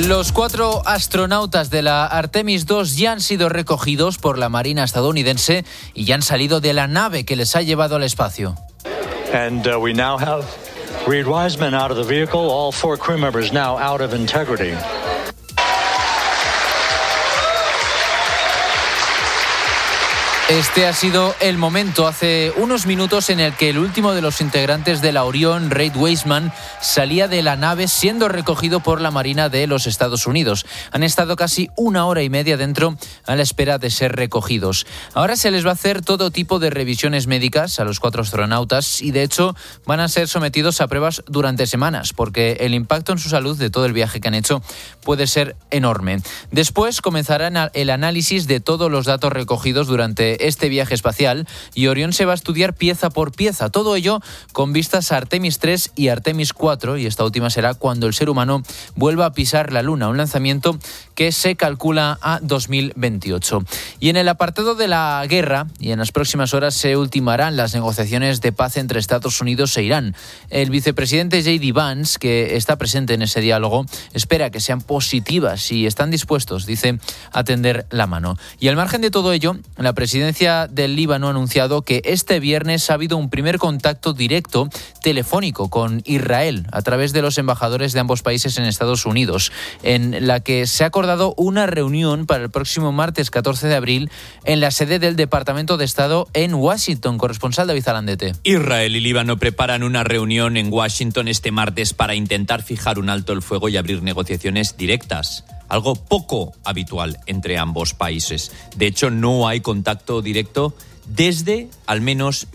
Los 4 astronautas de la Artemis II ya han sido recogidos por la Marina estadounidense y ya han salido de la nave que les ha llevado al espacio. And we now have Reed Wiseman out of the vehicle, all 4 crew members now out of integrity. Este ha sido el momento hace unos minutos en el que el último de los integrantes de la Orión, Reed Wiseman, salía de la nave siendo recogido por la Marina de los Estados Unidos. Han estado casi 1 hora y media dentro a la espera de ser recogidos. Ahora se les va a hacer todo tipo de revisiones médicas a los 4 astronautas y de hecho van a ser sometidos a pruebas durante semanas porque el impacto en su salud de todo el viaje que han hecho puede ser enorme. Después comenzarán el análisis de todos los datos recogidos durante este viaje espacial y Orión se va a estudiar pieza por pieza. Todo ello con vistas a Artemis 3 y Artemis 4 y esta última será cuando el ser humano vuelva a pisar la Luna, un lanzamiento que se calcula a 2028. Y en el apartado de la guerra y en las próximas horas se ultimarán las negociaciones de paz entre Estados Unidos e Irán. El vicepresidente J.D. Vance, que está presente en ese diálogo, espera que sean positivas y están dispuestos, dice, a tender la mano. Y al margen de todo ello, la presidencia del Líbano ha anunciado que este viernes ha habido un primer contacto directo telefónico con Israel a través de los embajadores de ambos países en Estados Unidos, en la que se ha acordado una reunión para el próximo martes 14 de abril en la sede del Departamento de Estado en Washington. Corresponsal David Alandete. Israel y Líbano preparan una reunión en Washington este martes para intentar fijar un alto el fuego y abrir negociaciones directas. Algo poco habitual entre ambos países. De hecho, no hay contacto directo desde al menos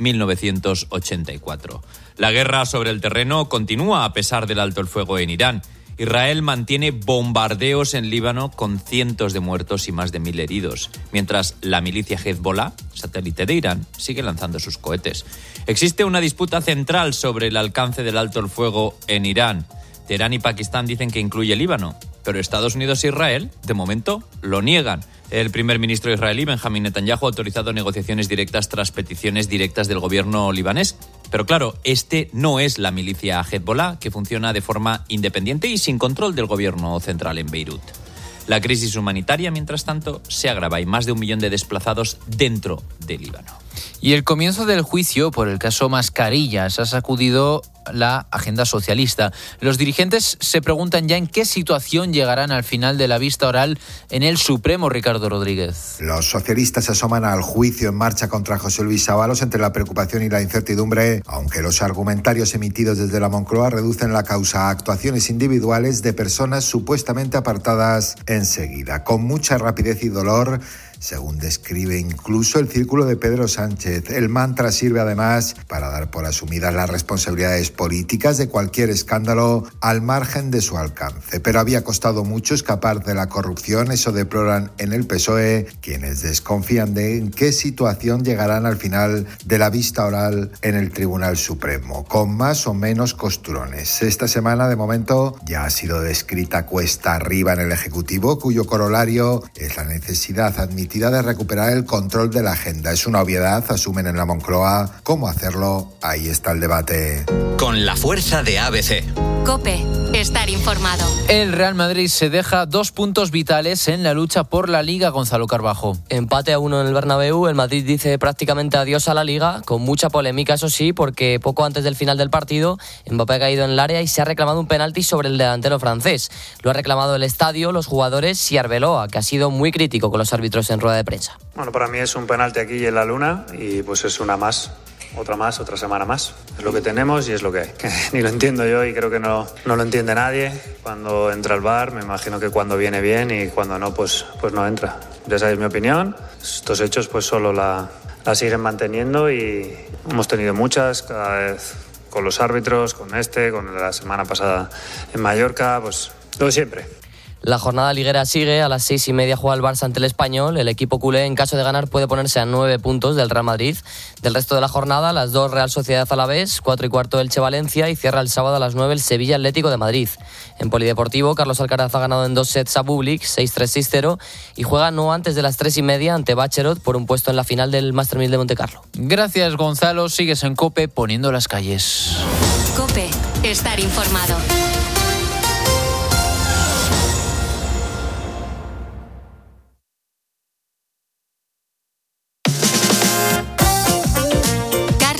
1984. La guerra sobre el terreno continúa a pesar del alto el fuego en Irán. Israel mantiene bombardeos en Líbano con cientos de muertos y más de 1.000 heridos, mientras la milicia Hezbollah, satélite de Irán, sigue lanzando sus cohetes. Existe una disputa central sobre el alcance del alto el fuego en Irán. Teherán y Pakistán dicen que incluye Líbano, pero Estados Unidos e Israel, de momento, lo niegan. El primer ministro israelí, Benjamin Netanyahu, ha autorizado negociaciones directas tras peticiones directas del gobierno libanés. Pero claro, este no es la milicia Hezbollah, que funciona de forma independiente y sin control del gobierno central en Beirut. La crisis humanitaria, mientras tanto, se agrava y más de 1 millón de desplazados dentro de Líbano. Y el comienzo del juicio por el caso Mascarillas ha sacudido la agenda socialista. Los dirigentes se preguntan ya en qué situación llegarán al final de la vista oral en el Supremo, Ricardo Rodríguez. Los socialistas se asoman al juicio en marcha contra José Luis Ábalos entre la preocupación y la incertidumbre, aunque los argumentarios emitidos desde la Moncloa reducen la causa a actuaciones individuales de personas supuestamente apartadas enseguida, con mucha rapidez y dolor, según describe incluso el círculo de Pedro Sánchez. El mantra sirve además para dar por asumidas las responsabilidades políticas de cualquier escándalo al margen de su alcance. Pero había costado mucho escapar de la corrupción, eso deploran en el PSOE, quienes desconfían de en qué situación llegarán al final de la vista oral en el Tribunal Supremo, con más o menos costurones. Esta semana, de momento, ya ha sido descrita cuesta arriba en el Ejecutivo, cuyo corolario es la necesidad admitida de recuperar el control de la agenda. Es una obviedad, asumen en la Moncloa. ¿Cómo hacerlo? Ahí está el debate. Con la fuerza de ABC. COPE. Estar informado. El Real Madrid se deja 2 puntos vitales en la lucha por la Liga, Gonzalo Carbajo. Empate a 1 en el Bernabéu. El Madrid dice prácticamente adiós a la Liga, con mucha polémica, eso sí, porque poco antes del final del partido, Mbappé ha caído en el área y se ha reclamado un penalti sobre el delantero francés. Lo ha reclamado el estadio, los jugadores y Arbeloa, que ha sido muy crítico con los árbitros en rueda de prensa. Bueno, para mí es un penalti aquí en la Luna y pues es una más. Otra semana más. Es lo que tenemos y es lo que hay. Ni lo entiendo yo y creo que no lo entiende nadie. Cuando entra el VAR, me imagino que cuando viene bien y cuando no, pues no entra. Ya sabéis mi opinión. Estos hechos pues solo la siguen manteniendo y hemos tenido muchas, cada vez con los árbitros, con la semana pasada en Mallorca, pues lo de siempre. La jornada liguera sigue, a las 6:30 juega el Barça ante el Español. El equipo culé, en caso de ganar, puede ponerse a 9 puntos del Real Madrid. Del resto de la jornada, las 2 Real Sociedad Alavés, 4:15 Elche Valencia y cierra el sábado a las 9 el Sevilla Atlético de Madrid. En Polideportivo, Carlos Alcaraz ha ganado en 2 sets a Bublik, 6-3, 6-0, y juega no antes de las 3:30 ante Bacherot por un puesto en la final del Master 1000 de Montecarlo. Gracias, Gonzalo. Sigues en COPE poniendo las calles. COPE. Estar informado.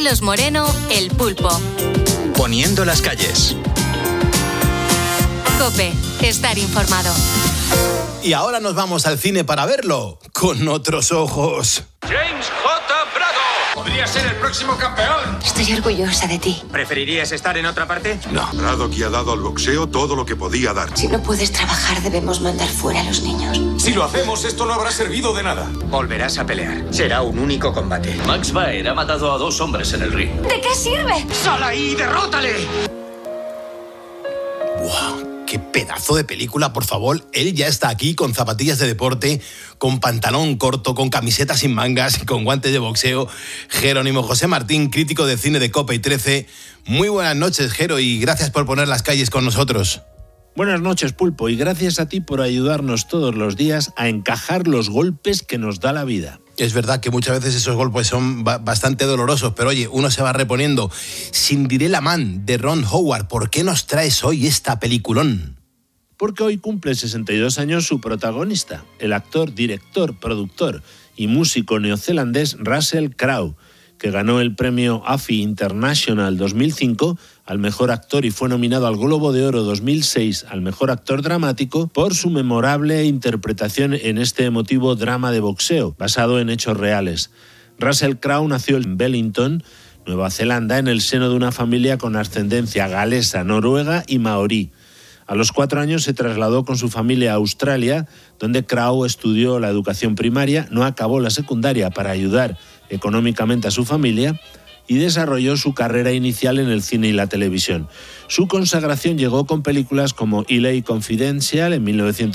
Carlos Moreno, El Pulpo. Poniendo las calles. COPE, estar informado. Y ahora nos vamos al cine para verlo con otros ojos. James J. Bravo. Podría ser el próximo campeón. Estoy orgullosa de ti. ¿Preferirías estar en otra parte? No. Braddock ha dado al boxeo todo lo que podía dar. Si no puedes trabajar, debemos mandar fuera a los niños. Si lo hacemos, esto no habrá servido de nada. Volverás a pelear. Será un único combate. Max Baer ha matado a 2 hombres en el ring. ¿De qué sirve? ¡Sal ahí y derrótale! ¡Wow! ¡Qué pedazo de película, por favor! Él ya está aquí con zapatillas de deporte, con pantalón corto, con camiseta sin mangas, con guantes de boxeo. Jerónimo José Martín, crítico de cine de COPE y 13. Muy buenas noches, Jero, y gracias por poner las calles con nosotros. Buenas noches, Pulpo, y gracias a ti por ayudarnos todos los días a encajar los golpes que nos da la vida. Es verdad que muchas veces esos golpes son bastante dolorosos, pero oye, uno se va reponiendo. Cinderella Man, de Ron Howard, ¿por qué nos traes hoy esta peliculón? Porque hoy cumple 62 años su protagonista, el actor, director, productor y músico neozelandés Russell Crowe, que ganó el premio AFI International 2005 al mejor actor y fue nominado al Globo de Oro 2006 al mejor actor dramático por su memorable interpretación en este emotivo drama de boxeo, basado en hechos reales. Russell Crowe nació en Wellington, Nueva Zelanda, en el seno de una familia con ascendencia galesa, noruega y maorí. A los 4 años se trasladó con su familia a Australia, donde Crowe estudió la educación primaria, no acabó la secundaria para ayudar económicamente a su familia y desarrolló su carrera inicial en el cine y la televisión. Su consagración llegó con películas como L.A. Confidential en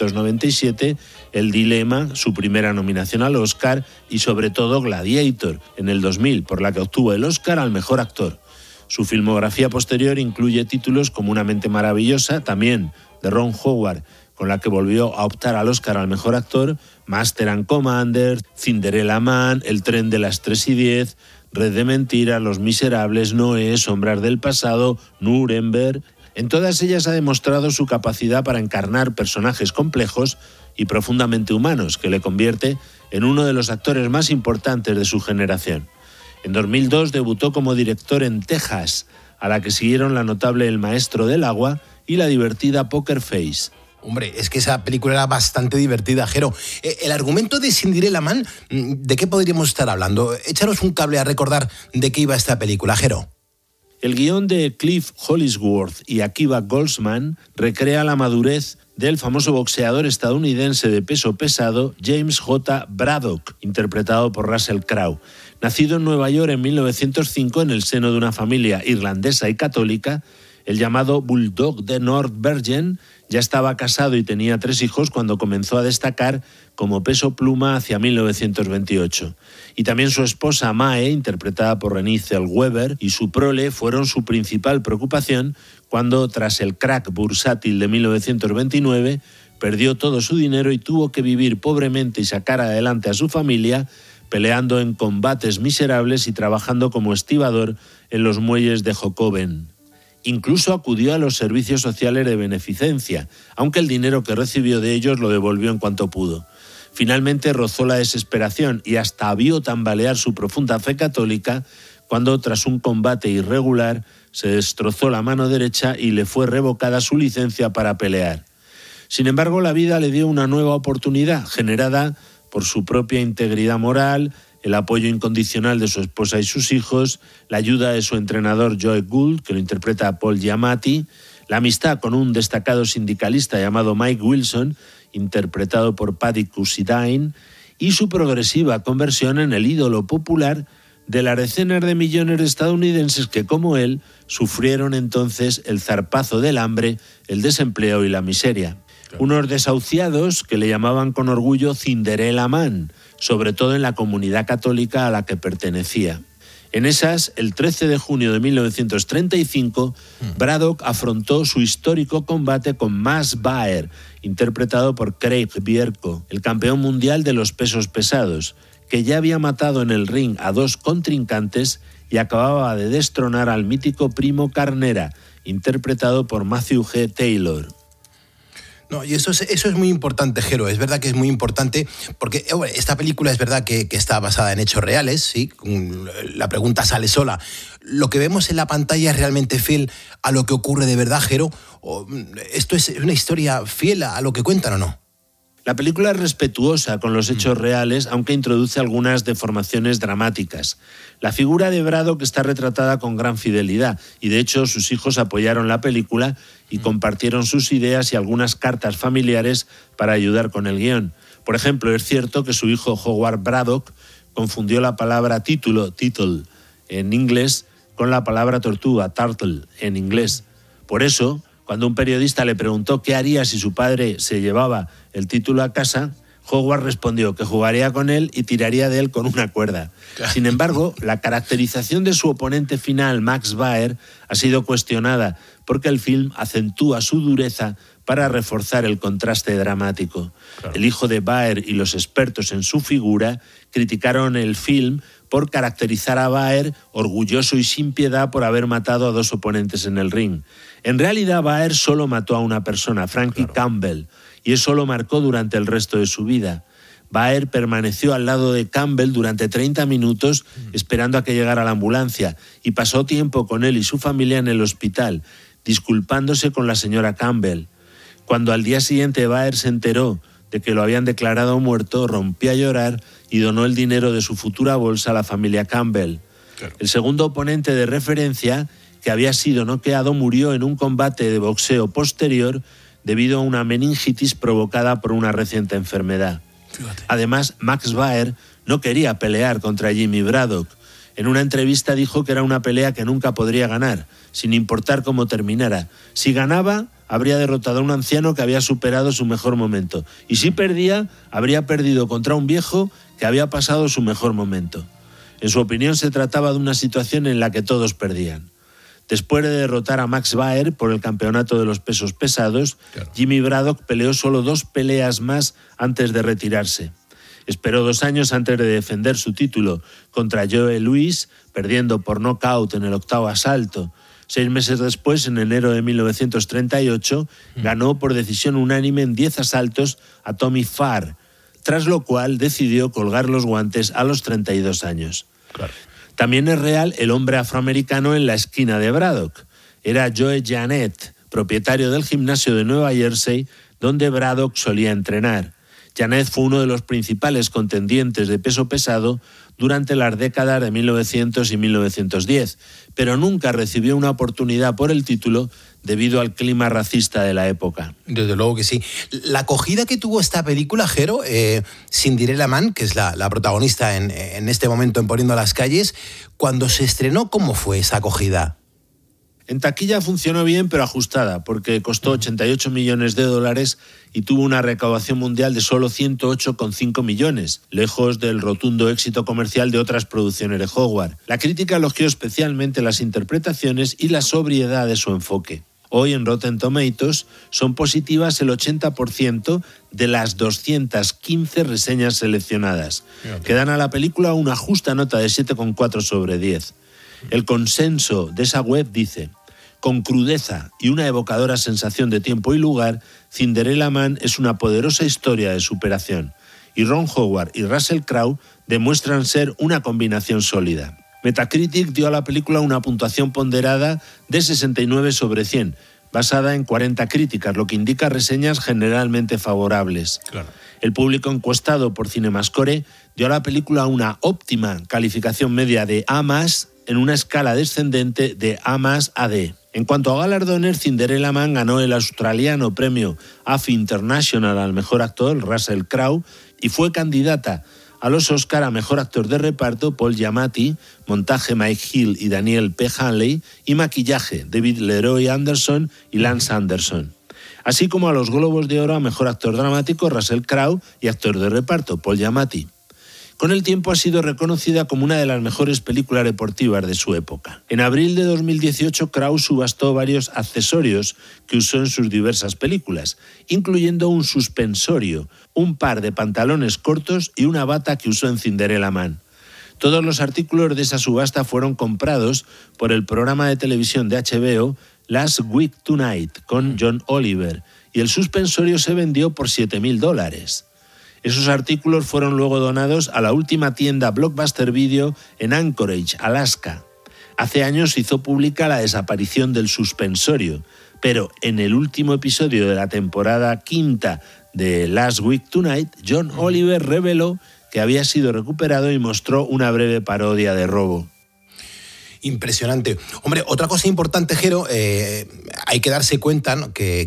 1997, El Dilema, su primera nominación al Oscar, y sobre todo Gladiator en el 2000, por la que obtuvo el Oscar al mejor actor. Su filmografía posterior incluye títulos como Una mente maravillosa, también de Ron Howard, con la que volvió a optar al Oscar al mejor actor, Master and Commander, Cinderella Man, El tren de las 3:10, Red de mentiras, Los miserables, Noé, Sombras del pasado, Nuremberg. En todas ellas ha demostrado su capacidad para encarnar personajes complejos y profundamente humanos, que le convierte en uno de los actores más importantes de su generación. En 2002 debutó como director en Texas, a la que siguieron la notable El maestro del agua y la divertida Poker Face. Hombre, es que esa película era bastante divertida, Jero. El argumento de Cinderella Man, ¿de qué podríamos estar hablando? Échanos un cable a recordar de qué iba esta película, Jero. El guión de Cliff Hollisworth y Akiva Goldsman recrea la madurez del famoso boxeador estadounidense de peso pesado James J. Braddock, interpretado por Russell Crowe. Nacido en Nueva York en 1905 en el seno de una familia irlandesa y católica, el llamado Bulldog de North Bergen ya estaba casado y tenía 3 hijos cuando comenzó a destacar como peso pluma hacia 1928. Y también su esposa Mae, interpretada por Renée Zellweger, y su prole fueron su principal preocupación cuando, tras el crack bursátil de 1929, perdió todo su dinero y tuvo que vivir pobremente y sacar adelante a su familia, peleando en combates miserables y trabajando como estibador en los muelles de Jokoven. Incluso acudió a los servicios sociales de beneficencia, aunque el dinero que recibió de ellos lo devolvió en cuanto pudo. Finalmente rozó la desesperación y hasta vio tambalear su profunda fe católica cuando, tras un combate irregular, se destrozó la mano derecha y le fue revocada su licencia para pelear. Sin embargo, la vida le dio una nueva oportunidad, generada por su propia integridad moral, el apoyo incondicional de su esposa y sus hijos, la ayuda de su entrenador Joe Gould, que lo interpreta Paul Giamatti, la amistad con un destacado sindicalista llamado Mike Wilson, interpretado por Paddy Considine, y su progresiva conversión en el ídolo popular de las decenas de millones de estadounidenses que, como él, sufrieron entonces el zarpazo del hambre, el desempleo y la miseria. Unos desahuciados que le llamaban con orgullo Cinderella Man, sobre todo en la comunidad católica a la que pertenecía. En esas, el 13 de junio de 1935, Braddock afrontó su histórico combate con Max Baer, interpretado por Craig Bierko, el campeón mundial de los pesos pesados, que ya había matado en el ring a 2 contrincantes y acababa de destronar al mítico Primo Carnera, interpretado por Matthew G. Taylor. No, y eso es muy importante, Jero. Es verdad que es muy importante porque esta película es verdad que está basada en hechos reales, ¿sí? La pregunta sale sola. ¿Lo que vemos en la pantalla es realmente fiel a lo que ocurre de verdad, Jero? ¿O esto es una historia fiel a lo que cuentan o no? La película es respetuosa con los hechos reales, aunque introduce algunas deformaciones dramáticas. La figura de Braddock está retratada con gran fidelidad y, de hecho, sus hijos apoyaron la película y compartieron sus ideas y algunas cartas familiares para ayudar con el guión. Por ejemplo, es cierto que su hijo Howard Braddock confundió la palabra title, en inglés, con la palabra tortuga, turtle, en inglés. Por eso, cuando un periodista le preguntó qué haría si su padre se llevaba el título a casa, Howard respondió que jugaría con él y tiraría de él con una cuerda. Sin embargo, la caracterización de su oponente final, Max Baer, ha sido cuestionada porque el film acentúa su dureza para reforzar el contraste dramático. Claro. El hijo de Baer y los expertos en su figura criticaron el film por caracterizar a Baer orgulloso y sin piedad por haber matado a dos oponentes en el ring. En realidad, Baer solo mató a una persona, Frankie Campbell, y eso lo marcó durante el resto de su vida. Baer permaneció al lado de Campbell durante 30 minutos esperando a que llegara la ambulancia y pasó tiempo con él y su familia en el hospital, disculpándose con la señora Campbell. Cuando al día siguiente Baer se enteró de que lo habían declarado muerto, rompió a llorar y donó el dinero de su futura bolsa a la familia Campbell. Claro. El segundo oponente de referencia, que había sido noqueado, murió en un combate de boxeo posterior debido a una meningitis provocada por una reciente enfermedad. Fíjate. Además, Max Baer no quería pelear contra Jimmy Braddock. En una entrevista dijo que era una pelea que nunca podría ganar, sin importar cómo terminara. Si ganaba, habría derrotado a un anciano que había superado su mejor momento. Y si perdía, habría perdido contra un viejo que había pasado su mejor momento. En su opinión, se trataba de una situación en la que todos perdían. Después de derrotar a Max Baer por el campeonato de los pesos pesados, claro, Jimmy Braddock peleó solo 2 peleas más antes de retirarse. Esperó 2 años antes de defender su título contra Joe Louis, perdiendo por nocaut en el 8º asalto. 6 meses después, en enero de 1938, ganó por decisión unánime en 10 asaltos a Tommy Farr, tras lo cual decidió colgar los guantes a los 32 años. Claro. También es real el hombre afroamericano en la esquina de Braddock. Era Joe Janet, propietario del gimnasio de Nueva Jersey, donde Braddock solía entrenar. Janet fue uno de los principales contendientes de peso pesado durante las décadas de 1900 y 1910, pero nunca recibió una oportunidad por el título debido al clima racista de la época. Desde luego que sí. La acogida que tuvo esta película, Jero, Cinderella Man, que es la protagonista en este momento en Poniendo las calles, cuando se estrenó, ¿cómo fue esa acogida? En taquilla funcionó bien, pero ajustada, porque costó 88 millones de dólares y tuvo una recaudación mundial de solo 108,5 millones, lejos del rotundo éxito comercial de otras producciones de Howard. La crítica elogió especialmente las interpretaciones y la sobriedad de su enfoque. Hoy en Rotten Tomatoes son positivas el 80% de las 215 reseñas seleccionadas, que dan a la película una justa nota de 7,4 sobre 10. El consenso de esa web dice: con crudeza y una evocadora sensación de tiempo y lugar, Cinderella Man es una poderosa historia de superación, y Ron Howard y Russell Crowe demuestran ser una combinación sólida. Metacritic dio a la película una puntuación ponderada de 69 sobre 100, basada en 40 críticas, lo que indica reseñas generalmente favorables. Claro. El público encuestado por CinemaScore dio a la película una óptima calificación media de A+, en una escala descendente de A+ a D. En cuanto a galardones, Cinderella Man ganó el australiano premio AFI International al mejor actor, Russell Crowe, y fue candidata a los Oscar a mejor actor de reparto, Paul Giamatti, montaje, Mike Hill y Daniel P. Hanley, y maquillaje, David Leroy Anderson y Lance Anderson. Así como a los Globos de Oro a mejor actor dramático, Russell Crowe, y actor de reparto, Paul Giamatti. Con el tiempo ha sido reconocida como una de las mejores películas deportivas de su época. En abril de 2018, Crowe subastó varios accesorios que usó en sus diversas películas, incluyendo un suspensorio, un par de pantalones cortos y una bata que usó en Cinderella Man. Todos los artículos de esa subasta fueron comprados por el programa de televisión de HBO Last Week Tonight con John Oliver y el suspensorio se vendió por $7.000. Esos artículos fueron luego donados a la última tienda Blockbuster Video en Anchorage, Alaska. Hace años se hizo pública la desaparición del suspensorio, pero en el último episodio de la temporada 5 de Last Week Tonight, John Oliver reveló que había sido recuperado y mostró una breve parodia de robo. Impresionante. Hombre, otra cosa importante, Jero, hay que darse cuenta, ¿no? que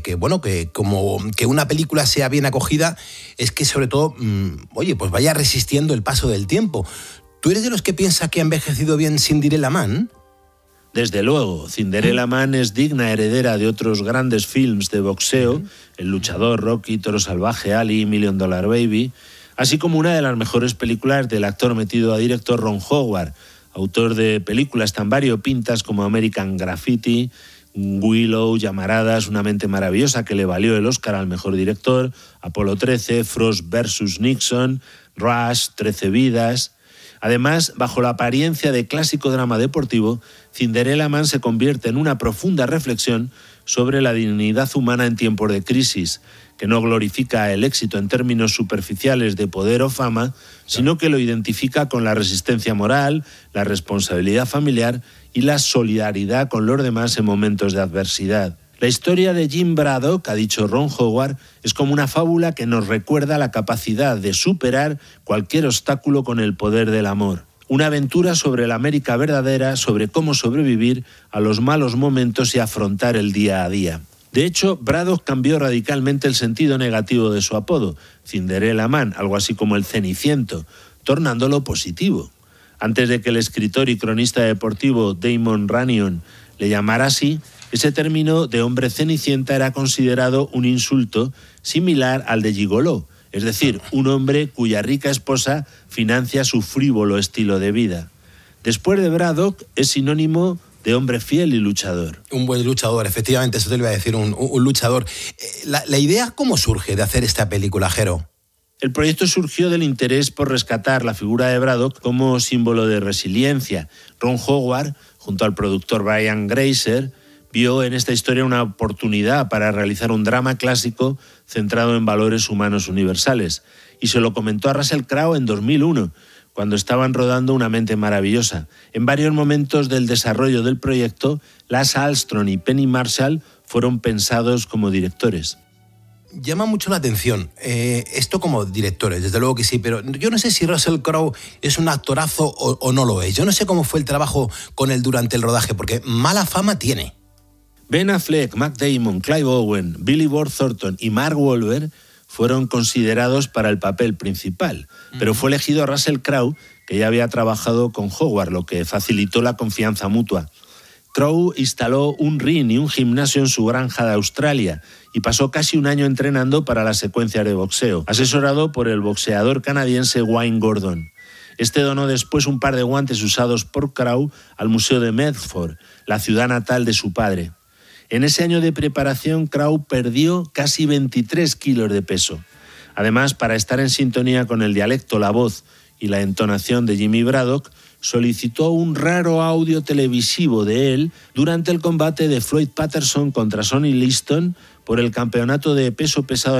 como que una película sea bien acogida es que sobre todo, pues vaya resistiendo el paso del tiempo. ¿Tú eres de los que piensa que ha envejecido bien Cinderella Man? Desde luego, Cinderella Man es digna heredera de otros grandes films de boxeo, El luchador, Rocky, Toro salvaje, Ali, $1 Million Baby, así como una de las mejores películas del actor metido a director Ron Howard, autor de películas tan variopintas como American Graffiti, Willow, Llamaradas, Una mente maravillosa que le valió el Oscar al mejor director, Apolo 13, Frost vs. Nixon, Rush, 13 vidas. Además, bajo la apariencia de clásico drama deportivo, Cinderella Man se convierte en una profunda reflexión sobre la dignidad humana en tiempos de crisis, que no glorifica el éxito en términos superficiales de poder o fama, sino que lo identifica con la resistencia moral, la responsabilidad familiar y la solidaridad con los demás en momentos de adversidad. La historia de Jim Braddock, ha dicho Ron Howard, es como una fábula que nos recuerda la capacidad de superar cualquier obstáculo con el poder del amor. Una aventura sobre la América verdadera, sobre cómo sobrevivir a los malos momentos y afrontar el día a día. De hecho, Braddock cambió radicalmente el sentido negativo de su apodo, Cinderella Man, algo así como el Ceniciento, tornándolo positivo. Antes de que el escritor y cronista deportivo Damon Runyon le llamara así, ese término de hombre cenicienta era considerado un insulto similar al de gigoló, es decir, un hombre cuya rica esposa financia su frívolo estilo de vida. Después de Braddock, es sinónimo de hombre fiel y luchador. Un buen luchador, efectivamente, eso te lo iba a decir, un luchador. ¿La idea cómo surge de hacer esta película, Jero? El proyecto surgió del interés por rescatar la figura de Braddock como símbolo de resiliencia. Ron Howard, junto al productor Brian Grazer, vio en esta historia una oportunidad para realizar un drama clásico centrado en valores humanos universales. Y se lo comentó a Russell Crowe en 2001, cuando estaban rodando Una mente maravillosa. En varios momentos del desarrollo del proyecto, Lasse Hallström y Penny Marshall fueron pensados como directores. Llama mucho la atención esto como directores, desde luego que sí, pero yo no sé si Russell Crowe es un actorazo o no lo es. Yo no sé cómo fue el trabajo con él durante el rodaje, porque mala fama tiene. Ben Affleck, Matt Damon, Clive Owen, Billy Bob Thornton y Mark Wahlberg fueron considerados para el papel principal, pero fue elegido Russell Crowe, que ya había trabajado con Howard, lo que facilitó la confianza mutua. Crowe instaló un ring y un gimnasio en su granja de Australia y pasó casi un año entrenando para las secuencias de boxeo, asesorado por el boxeador canadiense Wayne Gordon. Este donó después un par de guantes usados por Crowe al Museo de Medford, la ciudad natal de su padre. En ese año de preparación, Crowe perdió casi 23 kilos de peso. Además, para estar en sintonía con el dialecto, la voz y la entonación de Jimmy Braddock, solicitó un raro audio televisivo de él durante el combate de Floyd Patterson contra Sonny Liston por el campeonato de peso pesado de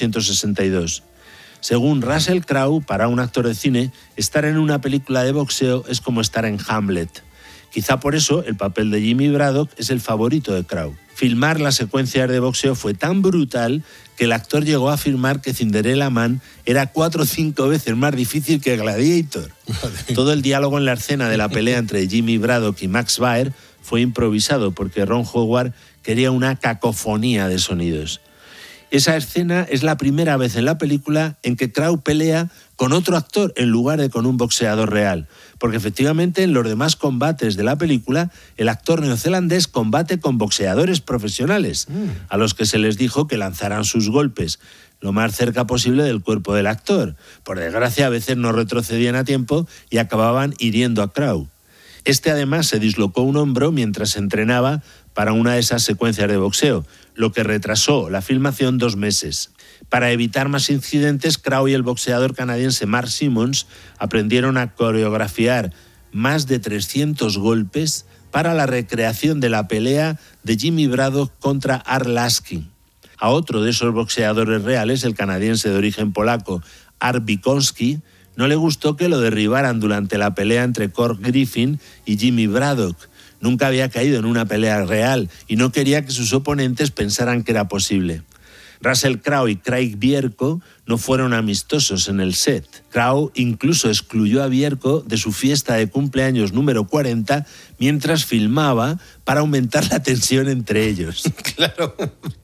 1962. Según Russell Crowe, para un actor de cine, estar en una película de boxeo es como estar en Hamlet. Quizá por eso el papel de Jimmy Braddock es el favorito de Crowe. Filmar las secuencias de boxeo fue tan brutal que el actor llegó a afirmar que Cinderella Man era 4 o 5 veces más difícil que Gladiator. Todo el diálogo en la escena de la pelea entre Jimmy Braddock y Max Baer fue improvisado porque Ron Howard quería una cacofonía de sonidos. Esa escena es la primera vez en la película en que Crowe pelea con otro actor en lugar de con un boxeador real, porque efectivamente en los demás combates de la película el actor neozelandés combate con boxeadores profesionales, a los que se les dijo que lanzaran sus golpes lo más cerca posible del cuerpo del actor. Por desgracia, a veces no retrocedían a tiempo y acababan hiriendo a Crowe. Este además se dislocó un hombro mientras entrenaba para una de esas secuencias de boxeo, lo que retrasó la filmación 2 meses. Para evitar más incidentes, Crowe y el boxeador canadiense Mark Simmons aprendieron a coreografiar más de 300 golpes para la recreación de la pelea de Jimmy Braddock contra Arlaski. A otro de esos boxeadores reales, el canadiense de origen polaco Art Bikowski, no le gustó que lo derribaran durante la pelea entre Cork Griffin y Jimmy Braddock. Nunca había caído en una pelea real y no quería que sus oponentes pensaran que era posible. Russell Crowe y Craig Bierko no fueron amistosos en el set. Crowe incluso excluyó a Bierko de su fiesta de cumpleaños número 40 mientras filmaba para aumentar la tensión entre ellos. Claro.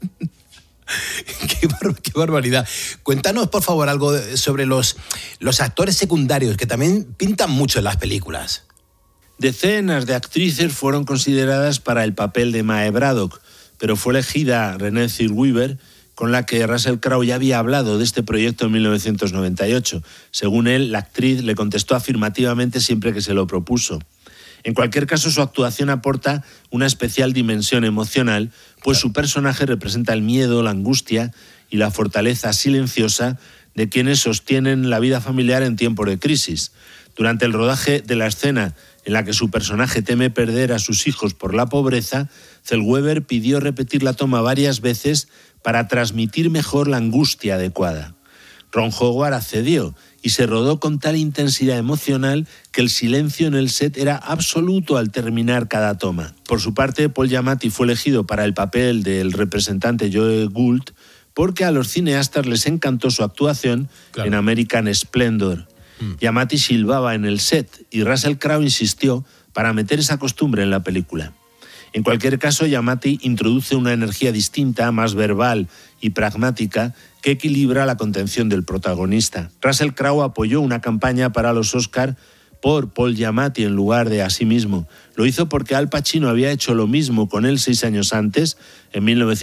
Qué barbaridad. Cuéntanos, por favor, algo sobre los actores secundarios que también pintan mucho en las películas. Decenas de actrices fueron consideradas para el papel de Mae Braddock, pero fue elegida Renée Zellweger, con la que Russell Crowe ya había hablado de este proyecto en 1998. Según él, la actriz le contestó afirmativamente siempre que se lo propuso. En cualquier caso, su actuación aporta una especial dimensión emocional, pues su personaje representa el miedo, la angustia y la fortaleza silenciosa de quienes sostienen la vida familiar en tiempos de crisis. Durante el rodaje de la escena en la que su personaje teme perder a sus hijos por la pobreza, Zellweger pidió repetir la toma varias veces para transmitir mejor la angustia adecuada. Ron Howard accedió y se rodó con tal intensidad emocional que el silencio en el set era absoluto al terminar cada toma. Por su parte, Paul Giamatti fue elegido para el papel del representante Joe Gould porque a los cineastas les encantó su actuación en American Splendor. Giamatti silbaba en el set y Russell Crowe insistió para meter esa costumbre en la película. En cualquier caso, Giamatti introduce una energía distinta, más verbal y pragmática, que equilibra la contención del protagonista. Russell Crowe apoyó una campaña para los Oscar por Paul Giamatti en lugar de a sí mismo. Lo hizo porque Al Pacino había hecho lo mismo con él 6 años antes, en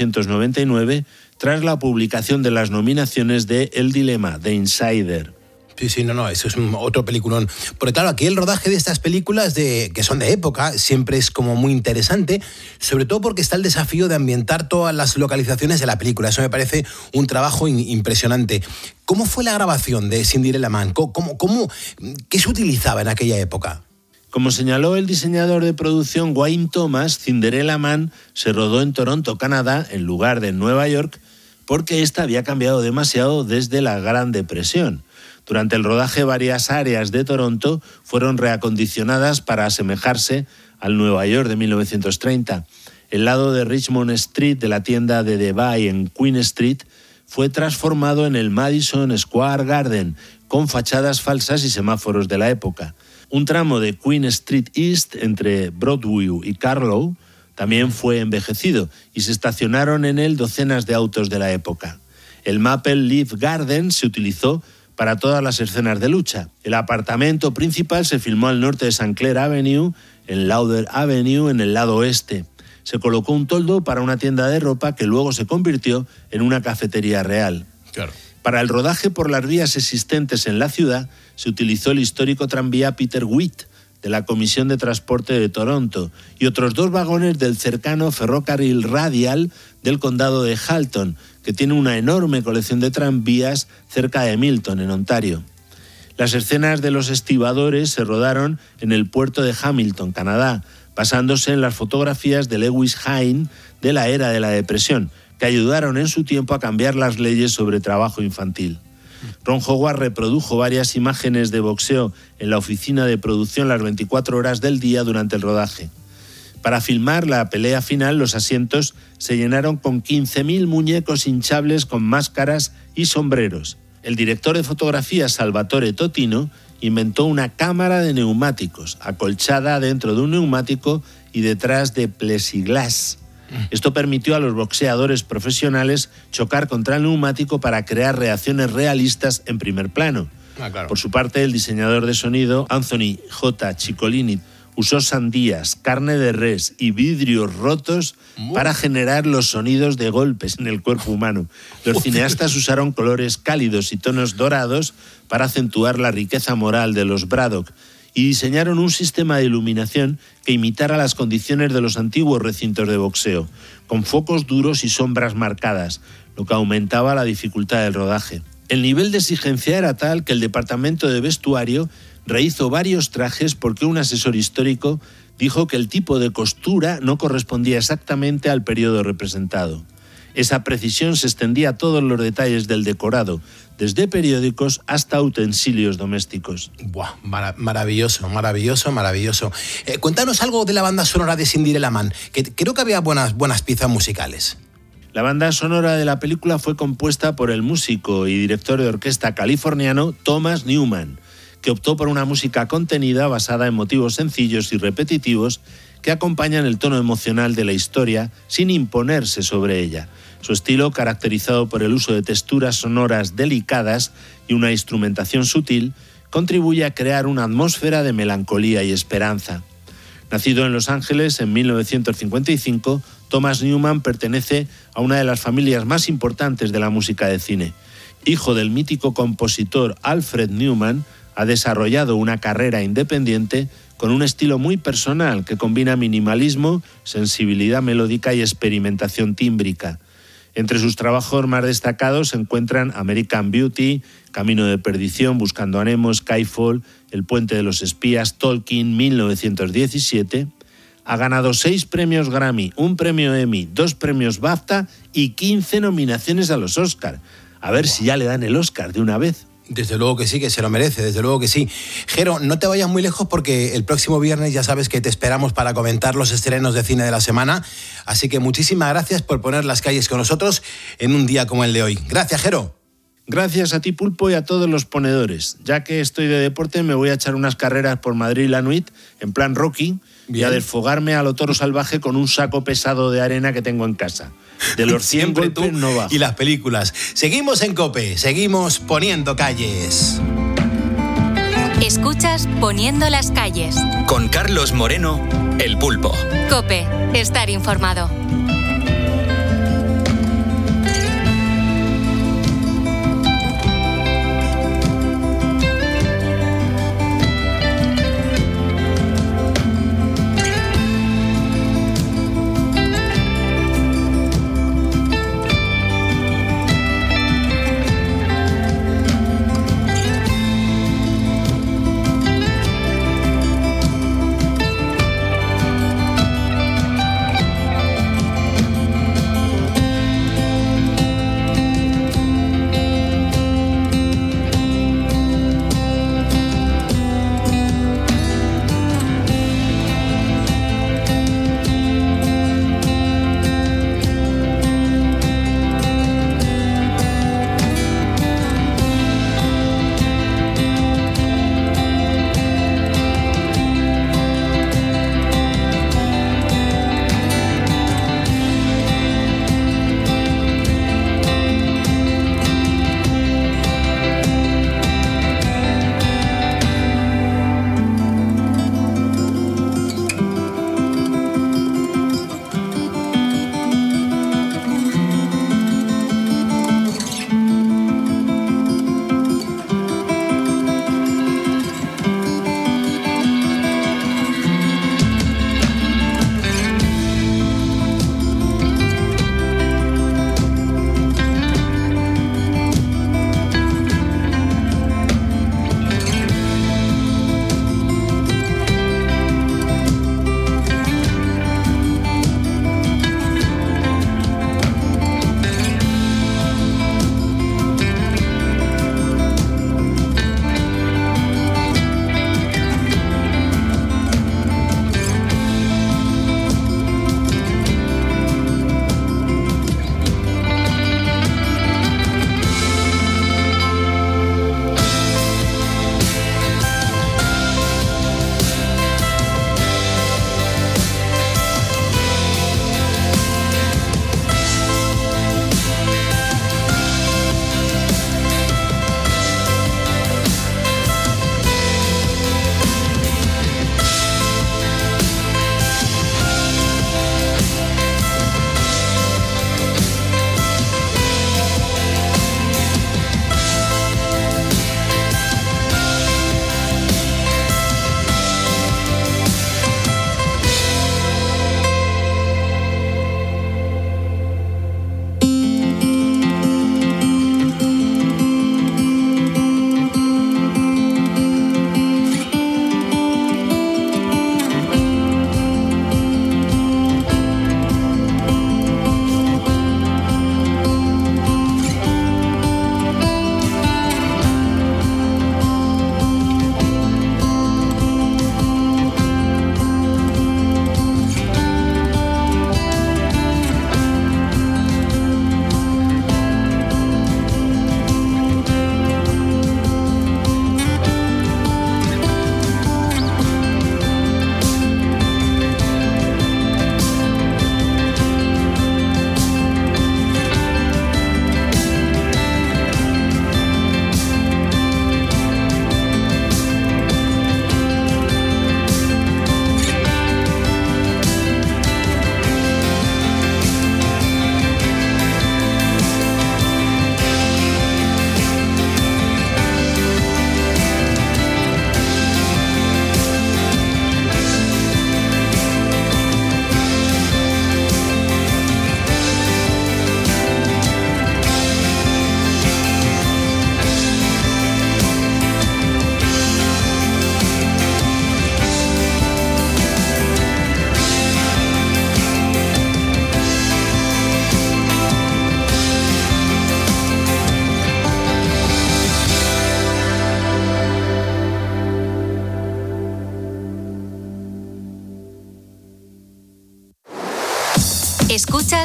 1999, tras la publicación de las nominaciones de El Dilema, The Insider. Sí, no, eso es otro peliculón. Porque claro, aquí el rodaje de estas películas que son de época siempre es como muy interesante, sobre todo porque está el desafío de ambientar todas las localizaciones de la película. Eso me parece un trabajo impresionante. ¿Cómo fue la grabación de Cinderella Man? ¿Qué se utilizaba en aquella época? Como señaló el diseñador de producción Wayne Thomas, Cinderella Man se rodó en Toronto, Canadá, en lugar de Nueva York, porque esta había cambiado demasiado desde la Gran Depresión. Durante el rodaje, varias áreas de Toronto fueron reacondicionadas para asemejarse al Nueva York de 1930. El lado de Richmond Street de la tienda de Debye en Queen Street fue transformado en el Madison Square Garden, con fachadas falsas y semáforos de la época. Un tramo de Queen Street East entre Broadway y Carlow también fue envejecido y se estacionaron en él docenas de autos de la época. El Maple Leaf Garden se utilizó para todas las escenas de lucha. El apartamento principal se filmó al norte de St. Clair Avenue, en Lauder Avenue, en el lado oeste. Se colocó un toldo para una tienda de ropa que luego se convirtió en una cafetería real. Claro. Para el rodaje por las vías existentes en la ciudad, se utilizó el histórico tranvía Peter Witt, de la Comisión de Transporte de Toronto, y otros 2 vagones del cercano ferrocarril radial del condado de Halton, que tiene una enorme colección de tranvías cerca de Milton, en Ontario. Las escenas de los estibadores se rodaron en el puerto de Hamilton, Canadá, basándose en las fotografías de Lewis Hine de la era de la Depresión, que ayudaron en su tiempo a cambiar las leyes sobre trabajo infantil. Ron Howard reprodujo varias imágenes de boxeo en la oficina de producción las 24 horas del día durante el rodaje. Para filmar la pelea final, los asientos se llenaron con 15.000 muñecos hinchables con máscaras y sombreros. El director de fotografía, Salvatore Totino, inventó una cámara de neumáticos, acolchada dentro de un neumático y detrás de plexiglas. Esto permitió a los boxeadores profesionales chocar contra el neumático para crear reacciones realistas en primer plano. Claro. Por su parte, el diseñador de sonido, Anthony J. Ciccolini, usó sandías, carne de res y vidrios rotos para generar los sonidos de golpes en el cuerpo humano. Los cineastas usaron colores cálidos y tonos dorados para acentuar la riqueza moral de los Braddock y diseñaron un sistema de iluminación que imitara las condiciones de los antiguos recintos de boxeo, con focos duros y sombras marcadas, lo que aumentaba la dificultad del rodaje. El nivel de exigencia era tal que el departamento de vestuario rehizo varios trajes porque un asesor histórico dijo que el tipo de costura no correspondía exactamente al periodo representado. Esa precisión se extendía a todos los detalles del decorado, desde periódicos hasta utensilios domésticos. Buah, maravilloso. Cuéntanos algo de la banda sonora de Cinderella Man, que creo que había buenas piezas musicales. La banda sonora de la película fue compuesta por el músico y director de orquesta californiano Thomas Newman, que optó por una música contenida basada en motivos sencillos y repetitivos que acompañan el tono emocional de la historia sin imponerse sobre ella. Su estilo, caracterizado por el uso de texturas sonoras delicadas y una instrumentación sutil, contribuye a crear una atmósfera de melancolía y esperanza. Nacido en Los Ángeles en 1955, Thomas Newman pertenece a una de las familias más importantes de la música de cine. Hijo del mítico compositor Alfred Newman, ha desarrollado una carrera independiente con un estilo muy personal que combina minimalismo, sensibilidad melódica y experimentación tímbrica. Entre sus trabajos más destacados se encuentran American Beauty, Camino de Perdición, Buscando a Nemo, Skyfall, El Puente de los Espías, Tolkien, 1917. Ha ganado 6 premios Grammy, 1 premio Emmy, 2 premios BAFTA y 15 nominaciones a los Oscar. A ver si ya le dan el Oscar de una vez. Desde luego que sí, que se lo merece, desde luego que sí. Jero, no te vayas muy lejos porque el próximo viernes ya sabes que te esperamos para comentar los estrenos de cine de la semana. Así que muchísimas gracias por poner Las Calles con nosotros en un día como el de hoy. Gracias, Jero. Gracias a ti, Pulpo, y a todos los ponedores. Ya que estoy de deporte, me voy a echar unas carreras por Madrid y la Nuit, en plan Rocky, y a desfogarme a lo toro salvaje con un saco pesado de arena que tengo en casa. De los 100 golpes no bajo. Y las películas. Seguimos en COPE, seguimos poniendo calles. Escuchas Poniendo las calles. Con Carlos Moreno, El Pulpo. COPE, estar informado.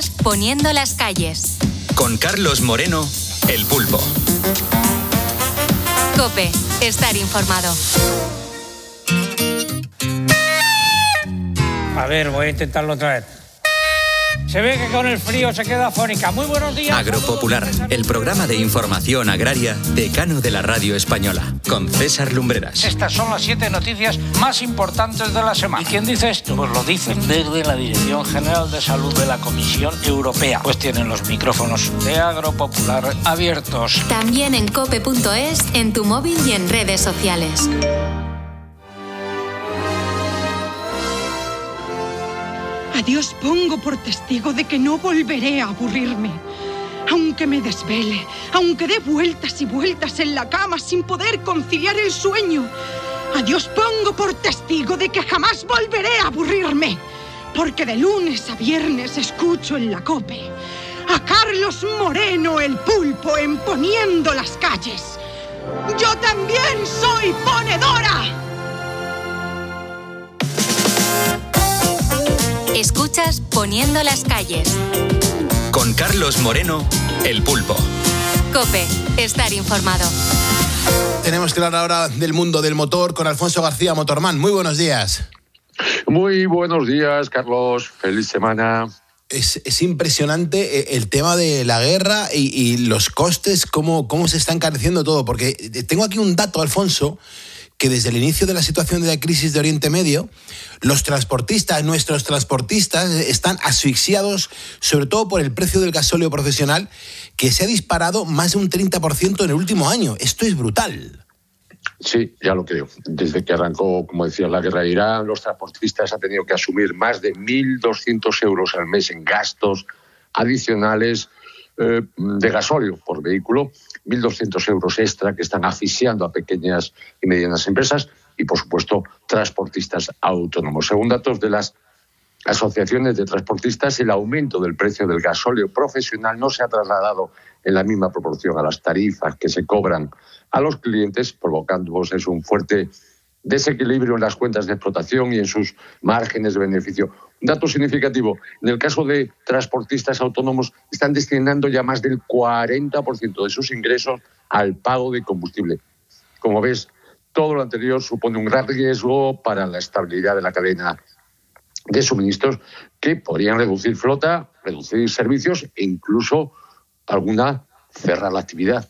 Escuchas Poniendo las calles. Con Carlos Moreno, El Pulpo. COPE. Estar informado. A ver, voy a intentarlo otra vez. Se ve que con el frío se queda afónica. Muy buenos días. Agropopular, el programa de información agraria decano de la radio española, con César Lumbreras. Estas son las 7 noticias más importantes de la semana. ¿Y quién dice esto? Pues lo dicen desde la Dirección General de Salud de la Comisión Europea. Pues tienen los micrófonos de Agropopular abiertos. También en cope.es, en tu móvil y en redes sociales. A Dios pongo por testigo de que no volveré a aburrirme. Aunque me desvele, aunque dé vueltas y vueltas en la cama sin poder conciliar el sueño. A Dios pongo por testigo de que jamás volveré a aburrirme. Porque de lunes a viernes escucho en la COPE a Carlos Moreno, el Pulpo, en Poniendo las calles. ¡Yo también soy ponedora! Escuchas Poniendo las calles. Con Carlos Moreno, El Pulpo. COPE. Estar informado. Tenemos que hablar ahora del mundo del motor con Alfonso García, Motorman. Muy buenos días. Muy buenos días, Carlos. Feliz semana. Es impresionante el tema de la guerra y los costes, cómo se está encareciendo todo. Porque tengo aquí un dato, Alfonso, que desde el inicio de la situación de la crisis de Oriente Medio, los transportistas, nuestros transportistas, están asfixiados, sobre todo por el precio del gasóleo profesional, que se ha disparado más de un 30% en el último año. Esto es brutal. Sí, ya lo creo. Desde que arrancó, como decía, la guerra de Irán, los transportistas han tenido que asumir más de 1.200 euros al mes en gastos adicionales de gasóleo por vehículo, 1.200 euros extra que están asfixiando a pequeñas y medianas empresas y, por supuesto, transportistas autónomos. Según datos de las asociaciones de transportistas, el aumento del precio del gasóleo profesional no se ha trasladado en la misma proporción a las tarifas que se cobran a los clientes, provocando un fuerte desequilibrio en las cuentas de explotación y en sus márgenes de beneficio. Un dato significativo, en el caso de transportistas autónomos, están destinando ya más del 40% de sus ingresos al pago de combustible. Como ves, todo lo anterior supone un gran riesgo para la estabilidad de la cadena de suministros que podrían reducir flota, reducir servicios e incluso alguna cerrar la actividad.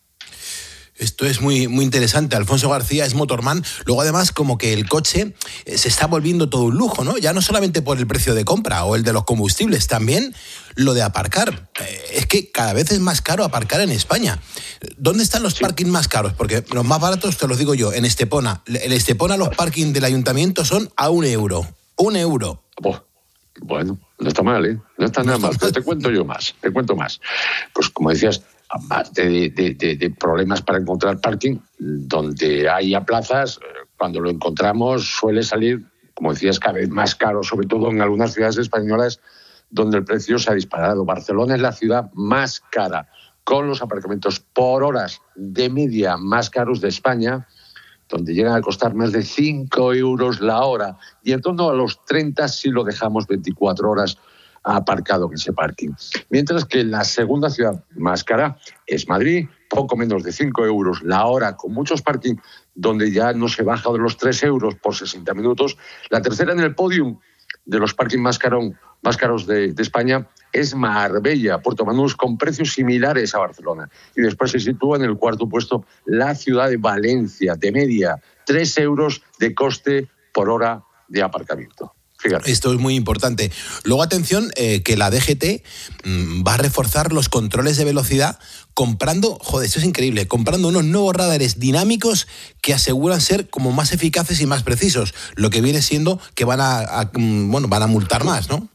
Esto es muy, muy interesante. Alfonso García es Motorman. Luego, además, como que el coche se está volviendo todo un lujo, ¿no? Ya no solamente por el precio de compra o el de los combustibles, también lo de aparcar. Es que cada vez es más caro aparcar en España. ¿Dónde están los parkings más caros? Porque los más baratos, te los digo yo, en Estepona. En Estepona los parkings del ayuntamiento son a 1 euro. 1 euro. Bueno, no está mal, ¿eh? No está nada mal. Pero te cuento más. Pues como decías, aparte de problemas para encontrar parking, donde haya plazas, cuando lo encontramos suele salir, como decías, cada vez más caro, sobre todo en algunas ciudades españolas donde el precio se ha disparado. Barcelona es la ciudad más cara, con los aparcamientos por horas de media más caros de España, donde llegan a costar más de 5 euros la hora, y en torno a los 30 si lo dejamos 24 horas aparcado en ese parking. Mientras que la segunda ciudad más cara es Madrid, poco menos de 5 euros la hora, con muchos parking donde ya no se baja de los 3 euros por 60 minutos. La tercera en el podium de los parking más caros de España es Marbella, Puerto Banús, con precios similares a Barcelona. Y después se sitúa en el cuarto puesto la ciudad de Valencia, de media, 3 euros de coste por hora de aparcamiento. Fíjate. Esto es muy importante. Luego, atención, que la DGT va a reforzar los controles de velocidad comprando, esto es increíble, comprando unos nuevos radares dinámicos que aseguran ser como más eficaces y más precisos, lo que viene siendo que van a multar más, ¿no?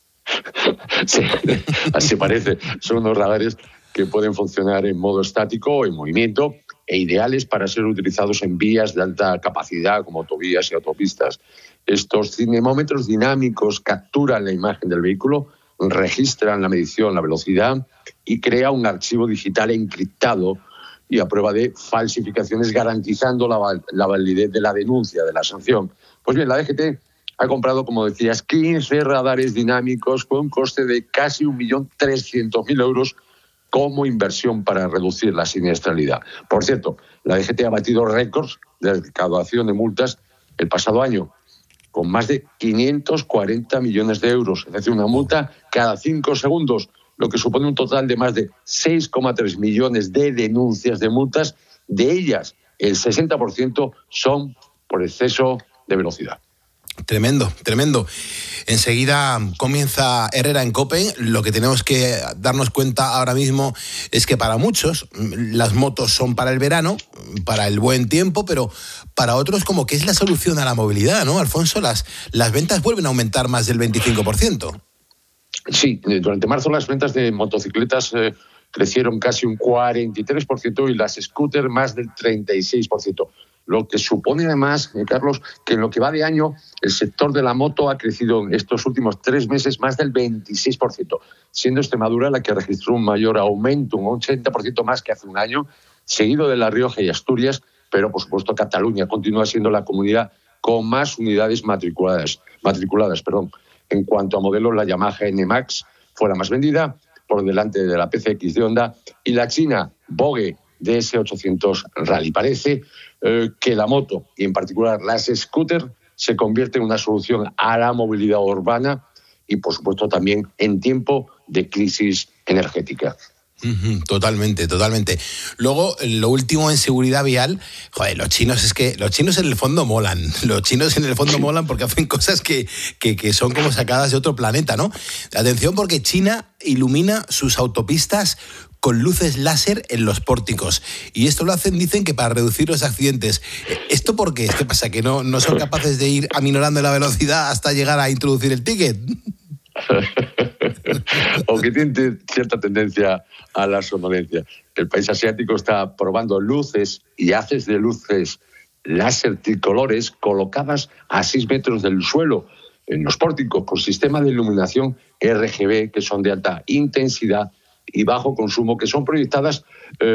Sí, así parece. Son unos radares que pueden funcionar en modo estático o en movimiento e ideales para ser utilizados en vías de alta capacidad como autovías y autopistas. Estos cinemómetros dinámicos capturan la imagen del vehículo, registran la medición, la velocidad y crea un archivo digital encriptado y a prueba de falsificaciones, garantizando la validez de la denuncia, de la sanción. Pues bien, la DGT ha comprado, como decías, 15 radares dinámicos con un coste de casi 1.300.000 euros como inversión para reducir la siniestralidad. Por cierto, la DGT ha batido récords de recaudación de multas el pasado año, con más de 540 millones de euros, es decir, una multa cada 5 segundos, lo que supone un total de más de 6,3 millones de denuncias de multas. De ellas, el 60% son por exceso de velocidad. Tremendo, tremendo. Enseguida comienza Herrera en COPE. Lo que tenemos que darnos cuenta ahora mismo es que para muchos las motos son para el verano, para el buen tiempo, pero para otros como que es la solución a la movilidad, ¿no, Alfonso? Las ventas vuelven a aumentar más del 25%. Sí, durante marzo las ventas de motocicletas crecieron casi un 43% y las scooters más del 36%. Lo que supone además, Carlos, que en lo que va de año el sector de la moto ha crecido en estos últimos 3 meses más del 26%, siendo Extremadura la que registró un mayor aumento, un 80% más que hace un año, seguido de La Rioja y Asturias, pero por supuesto Cataluña continúa siendo la comunidad con más unidades matriculadas. En cuanto a modelos, la Yamaha NMAX fue la más vendida, por delante de la PCX de Honda, y la china Vogue DS800 Rally. Parece que la moto, y en particular las scooters, se convierte en una solución a la movilidad urbana y, por supuesto, también en tiempo de crisis energética. Totalmente, totalmente. Luego, lo último en seguridad vial, joder, los chinos en el fondo molan. Los chinos en el fondo molan porque hacen cosas que son como sacadas de otro planeta, ¿no? Atención, porque China ilumina sus autopistas con luces láser en los pórticos. Y esto lo hacen, dicen, que para reducir los accidentes. ¿Esto por qué? ¿Qué pasa? ¿Que no son capaces de ir aminorando la velocidad hasta llegar a introducir el ticket? Aunque tiene cierta tendencia a la somnolencia. El país asiático está probando luces y haces de luces láser tricolores colocadas a 6 metros del suelo en los pórticos con sistema de iluminación RGB que son de alta intensidad y bajo consumo, que son proyectadas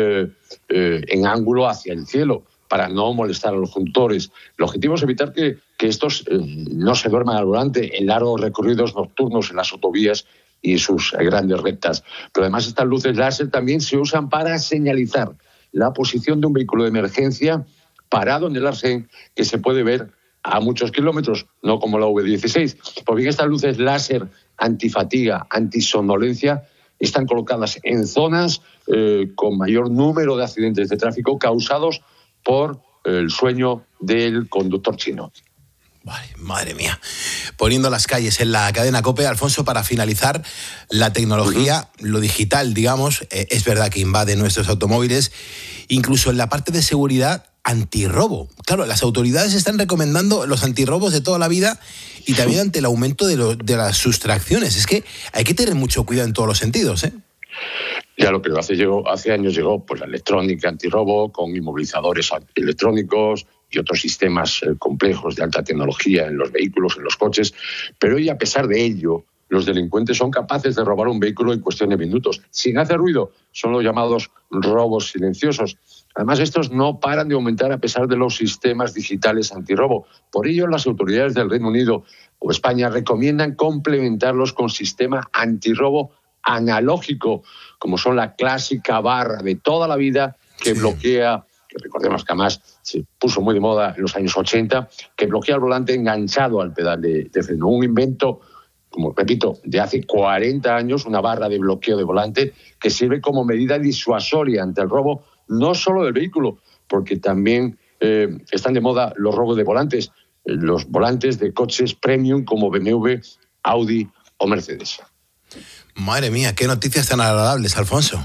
en ángulo hacia el cielo para no molestar a los conductores. El objetivo es evitar que estos no se duerman al volante en largos recorridos nocturnos en las autovías y sus grandes rectas. Pero además estas luces láser también se usan para señalizar la posición de un vehículo de emergencia parado en el arcén, que se puede ver a muchos kilómetros, no como la V16. Pues bien, estas luces láser antifatiga, antisomnolencia, están colocadas en zonas con mayor número de accidentes de tráfico causados por el sueño del conductor chino. Vale, madre mía. Poniendo las calles en la cadena COPE, Alfonso, para finalizar, la tecnología, lo digital, digamos, es verdad que invade nuestros automóviles, incluso en la parte de seguridad antirrobo. Claro, las autoridades están recomendando los antirrobos de toda la vida y también ante el aumento de las sustracciones. Es que hay que tener mucho cuidado en todos los sentidos, ¿eh? Ya lo que hace años llegó pues la electrónica antirrobo con inmovilizadores electrónicos y otros sistemas complejos de alta tecnología en los vehículos, en los coches, pero hoy, a pesar de ello, los delincuentes son capaces de robar un vehículo en cuestión de minutos, sin hacer ruido. Son los llamados robos silenciosos. Además, estos no paran de aumentar a pesar de los sistemas digitales antirrobo. Por ello, las autoridades del Reino Unido o España recomiendan complementarlos con sistema antirrobo analógico, como son la clásica barra de toda la vida que bloquea, que recordemos que además se puso muy de moda en los años 80, que bloquea el volante enganchado al pedal de freno. Un invento, como repito, de hace 40 años, una barra de bloqueo de volante que sirve como medida disuasoria ante el robo, no solo del vehículo, porque también están de moda los robos de volantes, los volantes de coches premium como BMW, Audi o Mercedes. Madre mía, qué noticias tan agradables, Alfonso.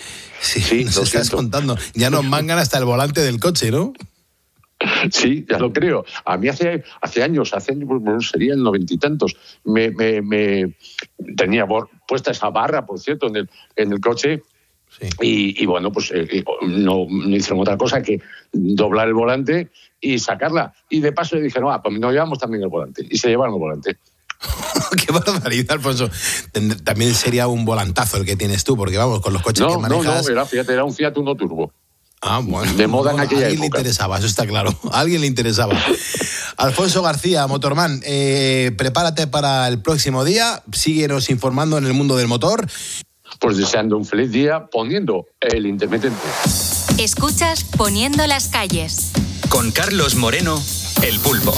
Sí, nos estás contando. Ya nos mangan hasta el volante del coche, ¿no? Sí, ya lo creo. A mí hace años, sería el 90 y tantos, me tenía puesta esa barra, por cierto, en el coche. Sí. Y bueno, pues no hicieron otra cosa que doblar el volante y sacarla. Y de paso le dije, pues nos llevamos también el volante. Y se llevaron el volante. Qué barbaridad, Alfonso. También sería un volantazo el que tienes tú, porque vamos, con los coches que manejas... No, era un Fiat Uno Turbo. Ah, bueno. De moda en aquella época. A alguien le interesaba, eso está claro. A alguien le interesaba. Alfonso García, Motorman, prepárate para el próximo día, síguenos informando en el mundo del motor. Pues deseando un feliz día poniendo el intermitente. Escuchas Poniendo las calles. Con Carlos Moreno, El Pulpo.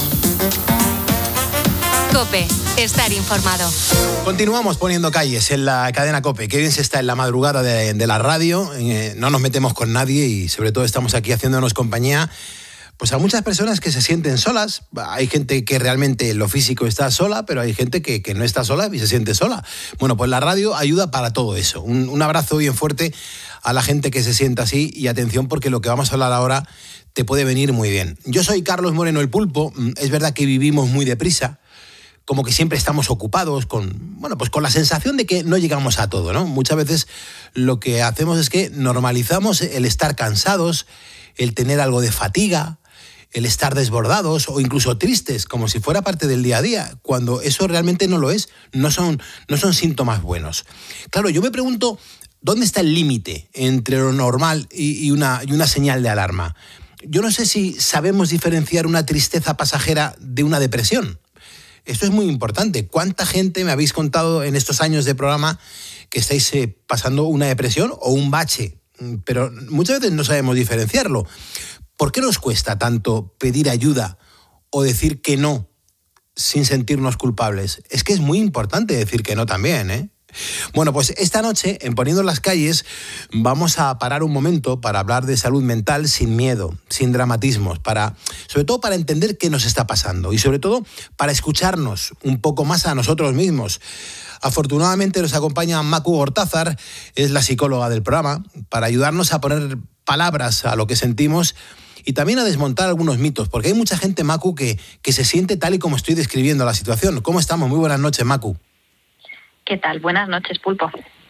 COPE, estar informado. Continuamos poniendo calles en la cadena COPE. Qué bien se está en la madrugada de la radio. No nos metemos con nadie y sobre todo estamos aquí haciéndonos compañía. Pues a muchas personas que se sienten solas. Hay gente que realmente en lo físico está sola, pero hay gente que no está sola y se siente sola. Bueno, pues la radio ayuda para todo eso. Un abrazo bien fuerte a la gente que se sienta así y atención porque lo que vamos a hablar ahora te puede venir muy bien. Yo soy Carlos Moreno, El Pulpo. Es verdad que vivimos muy deprisa, como que siempre estamos ocupados con la sensación de que no llegamos a todo, ¿no? Muchas veces lo que hacemos es que normalizamos el estar cansados, el tener algo de fatiga, el estar desbordados o incluso tristes, como si fuera parte del día a día, cuando eso realmente no lo es, no son síntomas buenos. Claro, yo me pregunto, ¿dónde está el límite entre lo normal y una señal de alarma? Yo no sé si sabemos diferenciar una tristeza pasajera de una depresión. Esto es muy importante. ¿Cuánta gente me habéis contado en estos años de programa que estáis pasando una depresión o un bache? Pero muchas veces no sabemos diferenciarlo. ¿Por qué nos cuesta tanto pedir ayuda o decir que no sin sentirnos culpables? Es que es muy importante decir que no también, ¿eh? Bueno, pues esta noche, en Poniendo las Calles, vamos a parar un momento para hablar de salud mental sin miedo, sin dramatismos, sobre todo para entender qué nos está pasando y sobre todo para escucharnos un poco más a nosotros mismos. Afortunadamente nos acompaña Macu Gortázar, es la psicóloga del programa, para ayudarnos a poner palabras a lo que sentimos y también a desmontar algunos mitos, porque hay mucha gente, Macu, que se siente tal y como estoy describiendo la situación. ¿Cómo estamos? Muy buenas noches, Macu. ¿Qué tal? Buenas noches, Pulpo.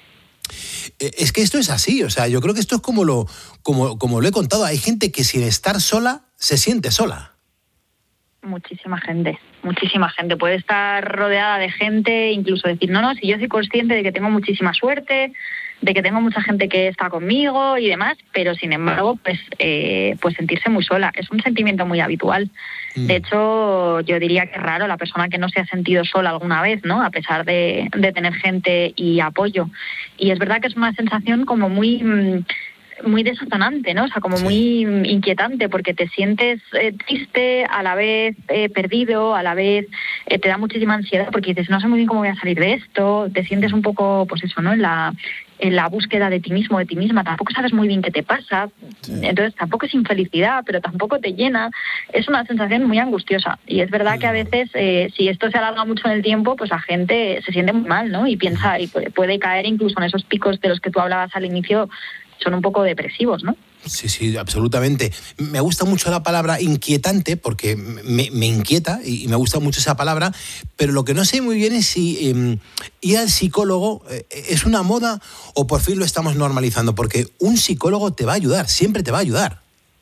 Es que esto es así, o sea, yo creo que esto es como lo he contado. Hay gente que sin estar sola se siente sola. Muchísima gente. Puede estar rodeada de gente, incluso decir, no, si yo soy consciente de que tengo muchísima suerte, de que tengo mucha gente que está conmigo y demás, pero sin embargo, pues sentirse muy sola. Es un sentimiento muy habitual. De hecho, yo diría que es raro la persona que no se ha sentido sola alguna vez, ¿no? A pesar de tener gente y apoyo. Y es verdad que es una sensación como muy desazonante, ¿no? O sea, como muy inquietante, porque te sientes triste, a la vez perdido, a la vez te da muchísima ansiedad, porque dices, no sé muy bien cómo voy a salir de esto, te sientes un poco, pues eso, ¿no? En la búsqueda de ti mismo, de ti misma, tampoco sabes muy bien qué te pasa, entonces tampoco es infelicidad, pero tampoco te llena, es una sensación muy angustiosa, y es verdad que a veces, si esto se alarga mucho en el tiempo, pues la gente se siente muy mal, ¿no? Y piensa, y puede caer incluso en esos picos de los que tú hablabas al inicio, son un poco depresivos, ¿no? Sí, absolutamente. Me gusta mucho la palabra inquietante porque me inquieta y me gusta mucho esa palabra, pero lo que no sé muy bien es si ir al psicólogo es una moda o por fin lo estamos normalizando, porque un psicólogo te va a ayudar, siempre te va a ayudar.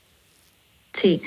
Sí,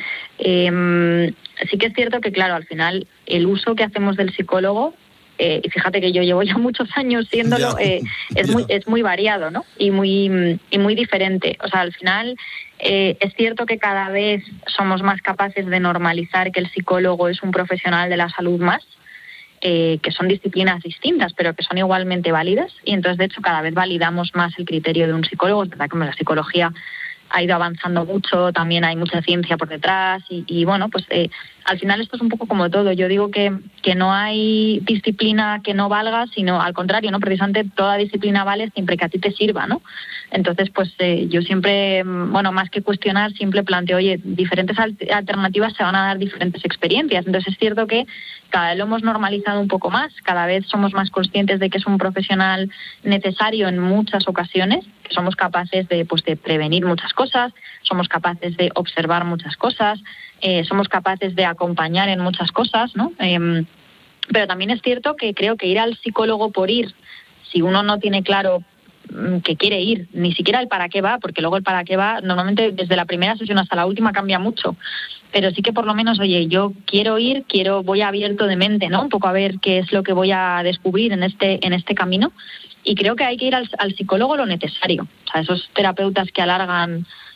sí que es cierto que, claro, al final el uso que hacemos del psicólogo, y fíjate que yo llevo ya muchos años siéndolo, es muy variado, ¿no? Y muy diferente. O sea, al final es cierto que cada vez somos más capaces de normalizar que el psicólogo es un profesional de la salud más, que son disciplinas distintas, pero que son igualmente válidas. Y entonces, de hecho, cada vez validamos más el criterio de un psicólogo. Es verdad que la psicología ha ido avanzando mucho, también hay mucha ciencia por detrás y bueno, pues al final esto es un poco como todo. Yo digo que no hay disciplina que no valga, sino al contrario, ¿no? Precisamente toda disciplina vale siempre que a ti te sirva, ¿no? Entonces, pues yo siempre, bueno, más que cuestionar, siempre planteo, oye, diferentes alternativas se van a dar diferentes experiencias. Entonces es cierto que cada vez lo hemos normalizado un poco más, cada vez somos más conscientes de que es un profesional necesario en muchas ocasiones, que somos capaces de prevenir muchas cosas, somos capaces de observar muchas cosas, somos capaces de acompañar en muchas cosas, ¿no? Pero también es cierto que creo que ir al psicólogo por ir, si uno no tiene claro que quiere ir, ni siquiera el para qué va, porque luego el para qué va, normalmente desde la primera sesión hasta la última cambia mucho, pero sí que por lo menos, oye, yo quiero ir, voy abierto de mente, ¿no? Un poco a ver qué es lo que voy a descubrir en este camino, y creo que hay que ir al psicólogo lo necesario. O sea, esos terapeutas que alargan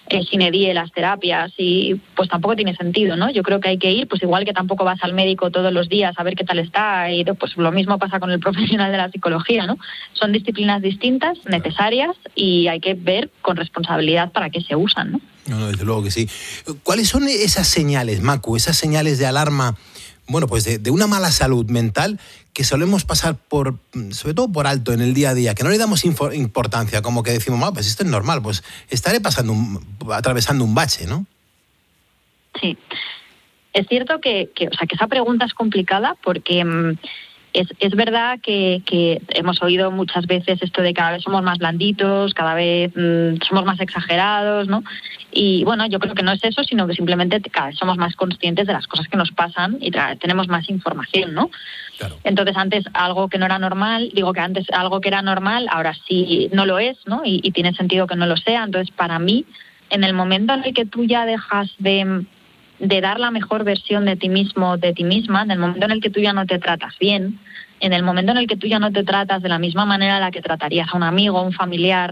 sine die las terapias, y pues tampoco tiene sentido, ¿no? Yo creo que hay que ir, pues igual que tampoco vas al médico todos los días a ver qué tal está, y pues lo mismo pasa con el profesional de la psicología, ¿no? Son disciplinas distintas, necesarias, y hay que ver con responsabilidad para qué se usan, ¿no? No, desde luego que sí. ¿Cuáles son esas señales, Macu, esas señales de alarma, bueno, pues de una mala salud mental que solemos pasar sobre todo por alto en el día a día, que no le damos importancia, como que decimos, pues esto es normal, pues estaré atravesando un bache, ¿no? Sí. Es cierto que esa pregunta es complicada porque es verdad que hemos oído muchas veces esto de cada vez somos más blanditos, cada vez somos más exagerados, ¿no? Y bueno, yo creo que no es eso, sino que simplemente cada vez somos más conscientes de las cosas que nos pasan y tenemos más información, ¿no? Claro. Entonces antes algo que no era normal, antes algo que era normal, ahora sí no lo es, ¿no? Y tiene sentido que no lo sea. Entonces para mí, en el momento en el que tú ya dejas de dar la mejor versión de ti mismo, de ti misma, en el momento en el que tú ya no te tratas bien, en el momento en el que tú ya no te tratas de la misma manera en la que tratarías a un amigo, a un familiar,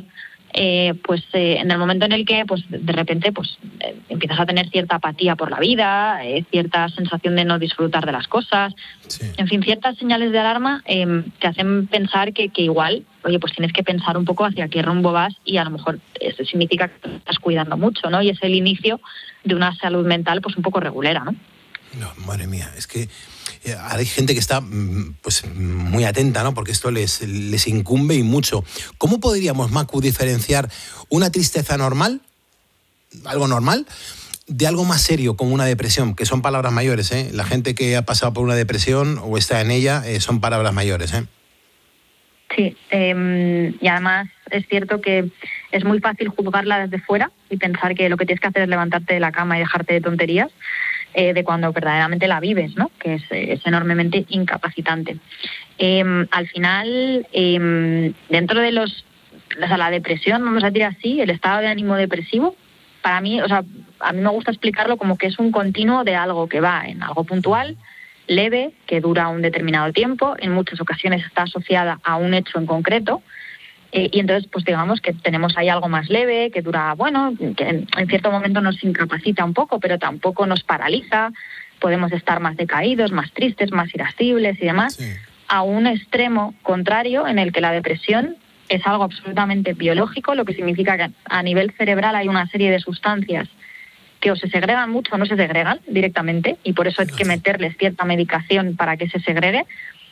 en el momento en el que pues de repente empiezas a tener cierta apatía por la vida, cierta sensación de no disfrutar de las cosas, sí. En fin, ciertas señales de alarma te hacen pensar que igual, oye, pues tienes que pensar un poco hacia qué rumbo vas, y a lo mejor eso significa que te estás cuidando mucho, ¿no? Y es el inicio de una salud mental pues un poco regulera, ¿no? No, madre mía, es que hay gente que está pues muy atenta, ¿no? Porque esto les incumbe y mucho. ¿Cómo podríamos, Macu, diferenciar una tristeza normal, algo normal, de algo más serio como una depresión? Que son palabras mayores, ¿eh? La gente que ha pasado por una depresión o está en ella son palabras mayores, ¿eh? Sí, y además es cierto que es muy fácil juzgarla desde fuera y pensar que lo que tienes que hacer es levantarte de la cama y dejarte de tonterías, de cuando verdaderamente la vives, ¿no? Que es enormemente incapacitante. Al final, dentro de la depresión, vamos a decir así, el estado de ánimo depresivo, para mí, a mí me gusta explicarlo como que es un continuo de algo que va en algo puntual, leve, que dura un determinado tiempo, en muchas ocasiones está asociada a un hecho en concreto, y entonces pues digamos que tenemos ahí algo más leve, que dura, que en cierto momento nos incapacita un poco, pero tampoco nos paraliza, podemos estar más decaídos, más tristes, más irascibles y demás, sí. A un extremo contrario en el que la depresión es algo absolutamente biológico, lo que significa que a nivel cerebral hay una serie de sustancias que o se segregan mucho o no se segregan directamente, y por eso hay que meterles cierta medicación para que se segregue,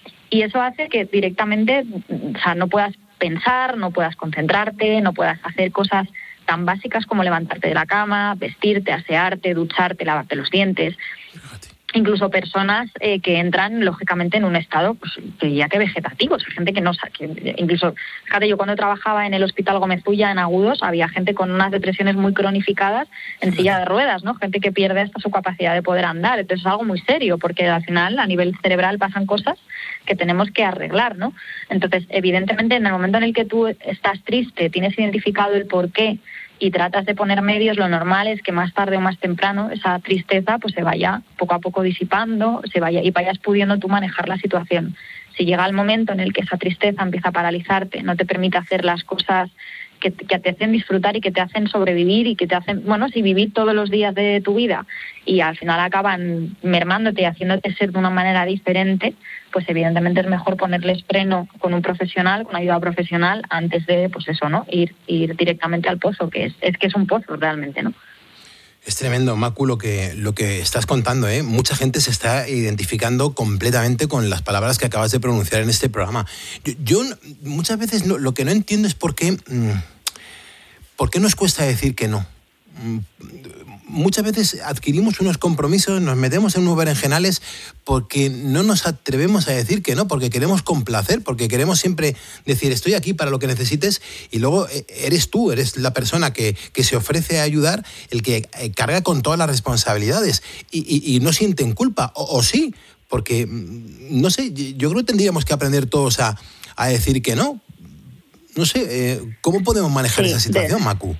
y eso hace que directamente no puedas pensar, no puedas concentrarte, no puedas hacer cosas tan básicas como levantarte de la cama, vestirte, asearte, ducharte, lavarte los dientes. Incluso personas que entran lógicamente en un estado, pues diría que vegetativo. Hay gente que no sabe, incluso, fíjate, yo cuando trabajaba en el Hospital Gómez Ulla en Agudos, había gente con unas depresiones muy cronificadas en silla de ruedas, ¿no? Gente que pierde hasta su capacidad de poder andar. Entonces es algo muy serio, porque al final a nivel cerebral pasan cosas que tenemos que arreglar, ¿no? Entonces, evidentemente, en el momento en el que tú estás triste, tienes identificado el porqué y tratas de poner medios, lo normal es que más tarde o más temprano esa tristeza pues se vaya poco a poco disipando, y vayas pudiendo tú manejar la situación. Si llega el momento en el que esa tristeza empieza a paralizarte, no te permite hacer las cosas que te hacen disfrutar y que te hacen sobrevivir y que te hacen, vivir todos los días de tu vida, y al final acaban mermándote y haciéndote ser de una manera diferente, pues evidentemente es mejor ponerles freno con un profesional, con ayuda profesional, antes de, pues eso, ¿no? Ir directamente al pozo, que es un pozo realmente, ¿no? Es tremendo, Macu, lo que estás contando, ¿eh? Mucha gente se está identificando completamente con las palabras que acabas de pronunciar en este programa. Yo muchas veces lo que no entiendo es por qué nos cuesta decir que no. Muchas veces adquirimos unos compromisos, nos metemos en unos berenjenales porque no nos atrevemos a decir que no, porque queremos complacer, porque queremos siempre decir estoy aquí para lo que necesites, y luego eres la persona que se ofrece a ayudar, el que carga con todas las responsabilidades y no sienten culpa, o sí, porque no sé, yo creo que tendríamos que aprender todos a decir que no. No sé, ¿cómo podemos manejar esa situación, Macu?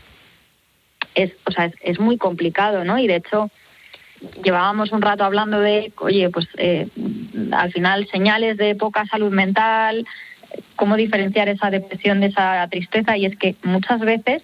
Es muy complicado, ¿no? Y de hecho, llevábamos un rato hablando de, oye, pues al final señales de poca salud mental, cómo diferenciar esa depresión de esa tristeza, y es que muchas veces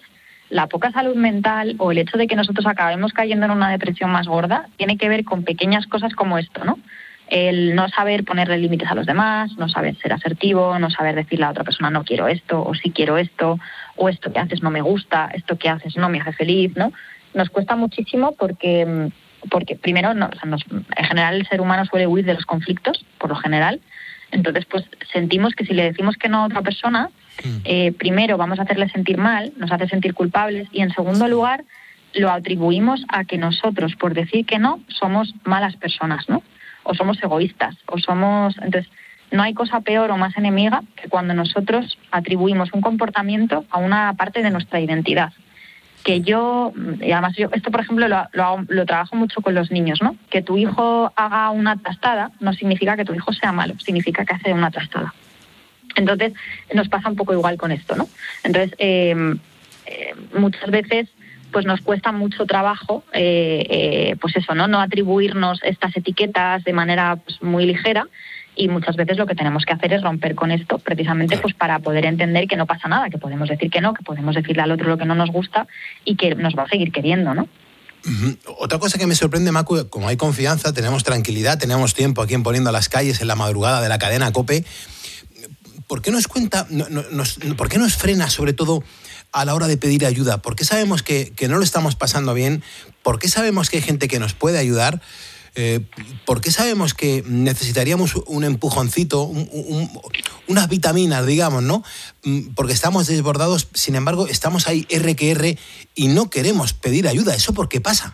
la poca salud mental o el hecho de que nosotros acabemos cayendo en una depresión más gorda tiene que ver con pequeñas cosas como esto, ¿no? El no saber ponerle límites a los demás, no saber ser asertivo, no saber decirle a otra persona no quiero esto, o sí quiero esto, o esto que haces no me gusta, esto que haces no me hace feliz, ¿no? Nos cuesta muchísimo porque primero, en general el ser humano suele huir de los conflictos, por lo general. Entonces, pues sentimos que si le decimos que no a otra persona, primero vamos a hacerle sentir mal, nos hace sentir culpables, y en segundo lugar lo atribuimos a que nosotros, por decir que no, somos malas personas, ¿no? O somos egoístas, o somos... Entonces, no hay cosa peor o más enemiga que cuando nosotros atribuimos un comportamiento a una parte de nuestra identidad. Que yo, y además yo esto por ejemplo lo trabajo mucho con los niños, ¿no? Que tu hijo haga una trastada no significa que tu hijo sea malo, significa que hace una trastada. Entonces nos pasa un poco igual con esto, ¿no? Entonces muchas veces pues nos cuesta mucho trabajo pues eso, no atribuirnos estas etiquetas de manera pues, muy ligera. Y muchas veces lo que tenemos que hacer es romper con esto, precisamente pues para poder entender que no pasa nada, que podemos decir que no, que podemos decirle al otro lo que no nos gusta y que nos va a seguir queriendo, ¿no? Otra cosa que me sorprende, Macu, como hay confianza, tenemos tranquilidad, tenemos tiempo aquí en Poniendo las Calles, en la madrugada de la cadena COPE, ¿por qué nos cuenta, por qué nos frena sobre todo a la hora de pedir ayuda? ¿Por qué sabemos que no lo estamos pasando bien? ¿Por qué sabemos que hay gente que nos puede ayudar? ¿Por qué sabemos que necesitaríamos un empujoncito, unas vitaminas, digamos, ¿no? Porque estamos desbordados, sin embargo, estamos ahí R que R y no queremos pedir ayuda. ¿Eso por qué pasa?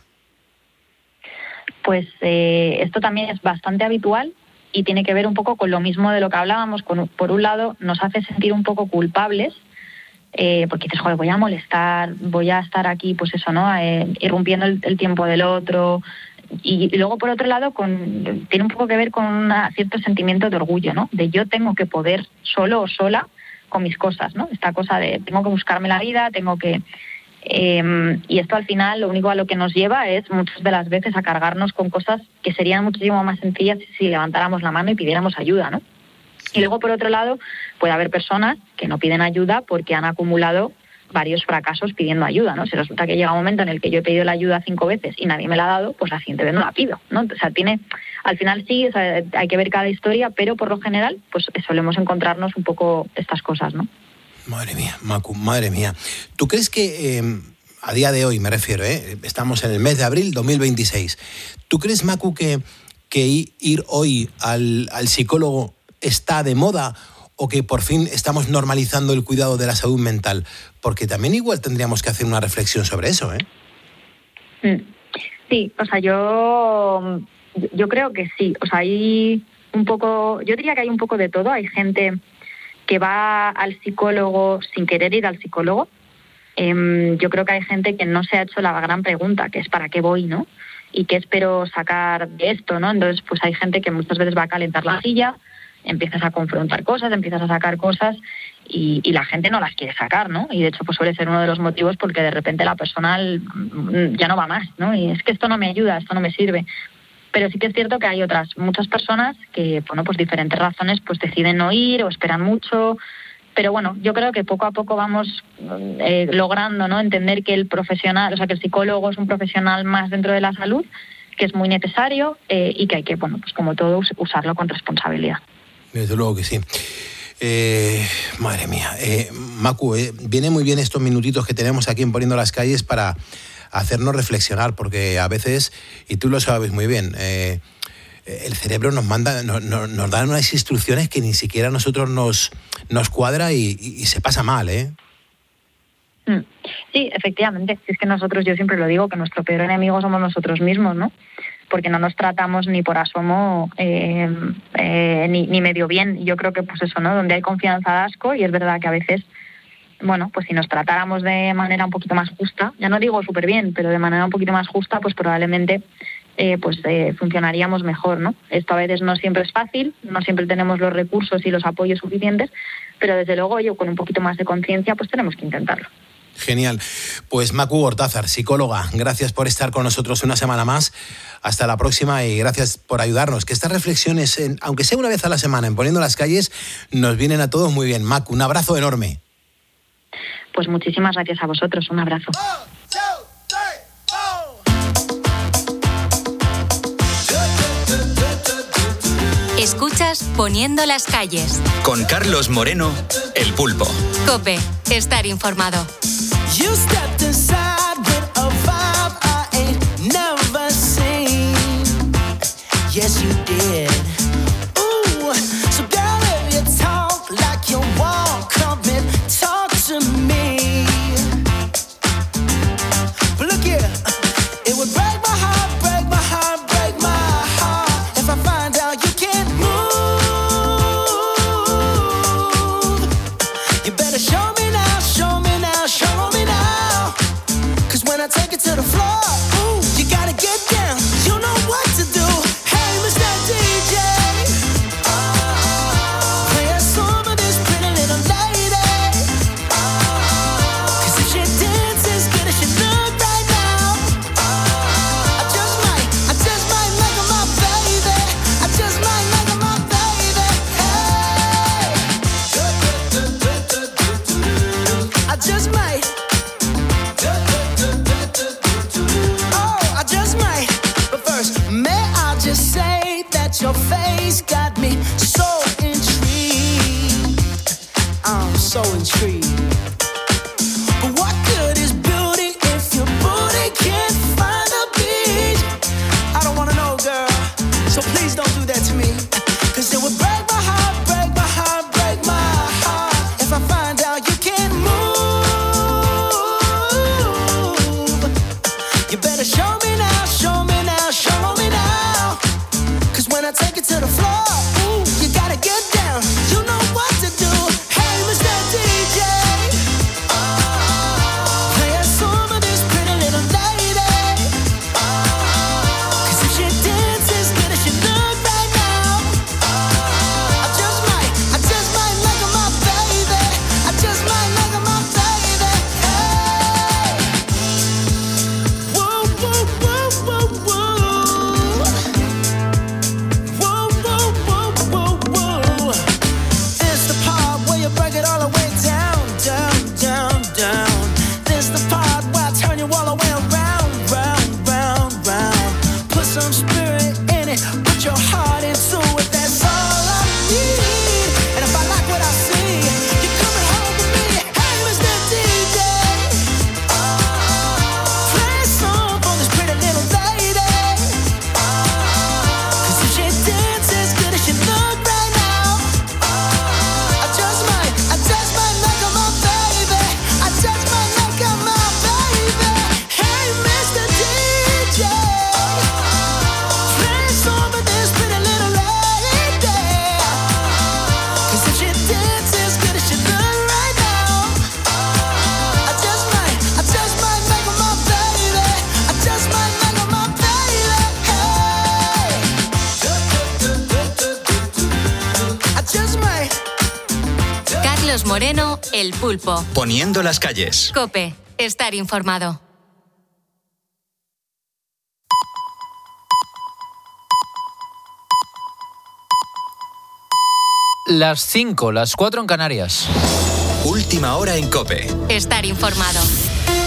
Pues esto también es bastante habitual y tiene que ver un poco con lo mismo de lo que hablábamos. Por un lado, nos hace sentir un poco culpables, porque dices, joder, voy a molestar, voy a estar aquí, pues eso, ¿no? Irrumpiendo el tiempo del otro. Y luego, por otro lado, tiene un poco que ver con un cierto sentimiento de orgullo, ¿no? De yo tengo que poder solo o sola con mis cosas, ¿no? Esta cosa de tengo que buscarme la vida, tengo que... y esto al final lo único a lo que nos lleva es muchas de las veces a cargarnos con cosas que serían muchísimo más sencillas si levantáramos la mano y pidiéramos ayuda, ¿no? Y luego, por otro lado, puede haber personas que no piden ayuda porque han acumulado varios fracasos pidiendo ayuda, ¿no? Si resulta que llega un momento en el que yo he pedido la ayuda 5 veces y nadie me la ha dado, pues la siguiente vez no la pido, ¿no? O sea, al final sí, o sea, hay que ver cada historia, pero por lo general, pues solemos encontrarnos un poco estas cosas, ¿no? Madre mía, Macu, madre mía. ¿Tú crees que, a día de hoy me refiero, estamos en el mes de abril 2026, ¿tú crees, Macu, que ir hoy al psicólogo está de moda o que por fin estamos normalizando el cuidado de la salud mental? Porque también igual tendríamos que hacer una reflexión sobre eso, ¿eh? Sí, o sea, yo creo que sí. O sea, hay un poco, yo diría que hay un poco de todo. Hay gente que va al psicólogo sin querer ir al psicólogo. Yo creo que hay gente que no se ha hecho la gran pregunta, que es ¿para qué voy, no? Y qué espero sacar de esto, ¿no? Entonces, pues hay gente que muchas veces va a calentar la silla, empiezas a confrontar cosas, empiezas a sacar cosas y la gente no las quiere sacar, ¿no? Y de hecho pues suele ser uno de los motivos porque de repente la persona ya no va más, ¿no? Y es que esto no me ayuda, esto no me sirve. Pero sí que es cierto que hay muchas personas que, bueno, pues diferentes razones pues deciden no ir o esperan mucho. Pero bueno, yo creo que poco a poco vamos logrando, ¿no? Entender que el profesional, o sea, que el psicólogo es un profesional más dentro de la salud, que es muy necesario y que hay que, bueno, pues como todo, usarlo con responsabilidad. Desde luego que sí. Madre mía. Macu, viene muy bien estos minutitos que tenemos aquí en Poniendo las Calles para hacernos reflexionar, porque a veces, y tú lo sabes muy bien, el cerebro nos da unas instrucciones que ni siquiera a nosotros nos cuadra y se pasa mal, ¿eh? Sí, efectivamente. Es que nosotros, yo siempre lo digo, que nuestro peor enemigo somos nosotros mismos, ¿no? Porque no nos tratamos ni por asomo ni medio bien. Yo creo que pues eso, ¿no? Donde hay confianza da asco, y es verdad que a veces, bueno, pues si nos tratáramos de manera un poquito más justa, ya no digo súper bien, pero de manera un poquito más justa, pues probablemente funcionaríamos mejor, ¿no? Esto a veces no siempre es fácil, no siempre tenemos los recursos y los apoyos suficientes, pero desde luego yo con un poquito más de conciencia pues tenemos que intentarlo. Genial. Pues Macu Gortázar, psicóloga, gracias por estar con nosotros una semana más. Hasta la próxima y gracias por ayudarnos. Que estas reflexiones, aunque sea una vez a la semana, en Poniendo las Calles, nos vienen a todos muy bien. Macu, un abrazo enorme. pues muchísimas gracias a vosotros. Un abrazo. Escuchas Poniendo las calles. Con Carlos Moreno, El Pulpo. COPE. Estar informado. You stepped inside with a vibe I ain't never seen. Yes, you did. Ooh, so girl, if you talk like you walk, come and talk to me. But look here, it would break my heart, break my heart, break my heart if I find out you can't move. You better show me now, show me now, show me now. 'Cause when I take it to the floor, ooh, you gotta get down. You know what to do. Hey, Mr. DJ, play a song of this pretty little lady. 'Cause if she dances good as she look right now, I just might make her my baby. I just might make her my baby. Hey, I just might. Oh, I just might. But first, may I just say that your face got me so intrigued. I'm so intrigued. But what good is beauty if your booty can't find the beach? I don't wanna know, girl, so please don't do that to me. 'Cause it would break my heart, break my heart, break my heart if I find out you can't move. You better show me now, show me now, show me now. 'Cause when I take it to the floor, ooh, you gotta get down. You know what to do. Hey, Mr. DJ, play a song of this pretty little lady. 'Cause if she dances good as she look right now, I just might make her my baby. I just might make her my baby. Hey, whoa, whoa, whoa, whoa, whoa. Whoa, whoa, whoa, whoa, whoa. It's the part where you break it all the way down, down, down, down. This the part where I turn you all the way around, round, round, round. Put some spirit in it, put your heart into it. That's all I need. And if I like what I see, you're coming home with me. Hey, Mr. DJ, play a song for this pretty little lady. 'Cause if she dances good as she look right now, I just might make her my baby. I just might make her my baby. Hey, Mr. DJ, play a song for this pretty little lady. 'Cause if she dances good as she look right now, I just might make her my baby. I just might make her my baby. Hey, I just might. Carlos Moreno, El Pulpo. Poniendo las calles. COPE. Estar informado. Las 5, las 4 en Canarias. Última hora en COPE. Estar informado.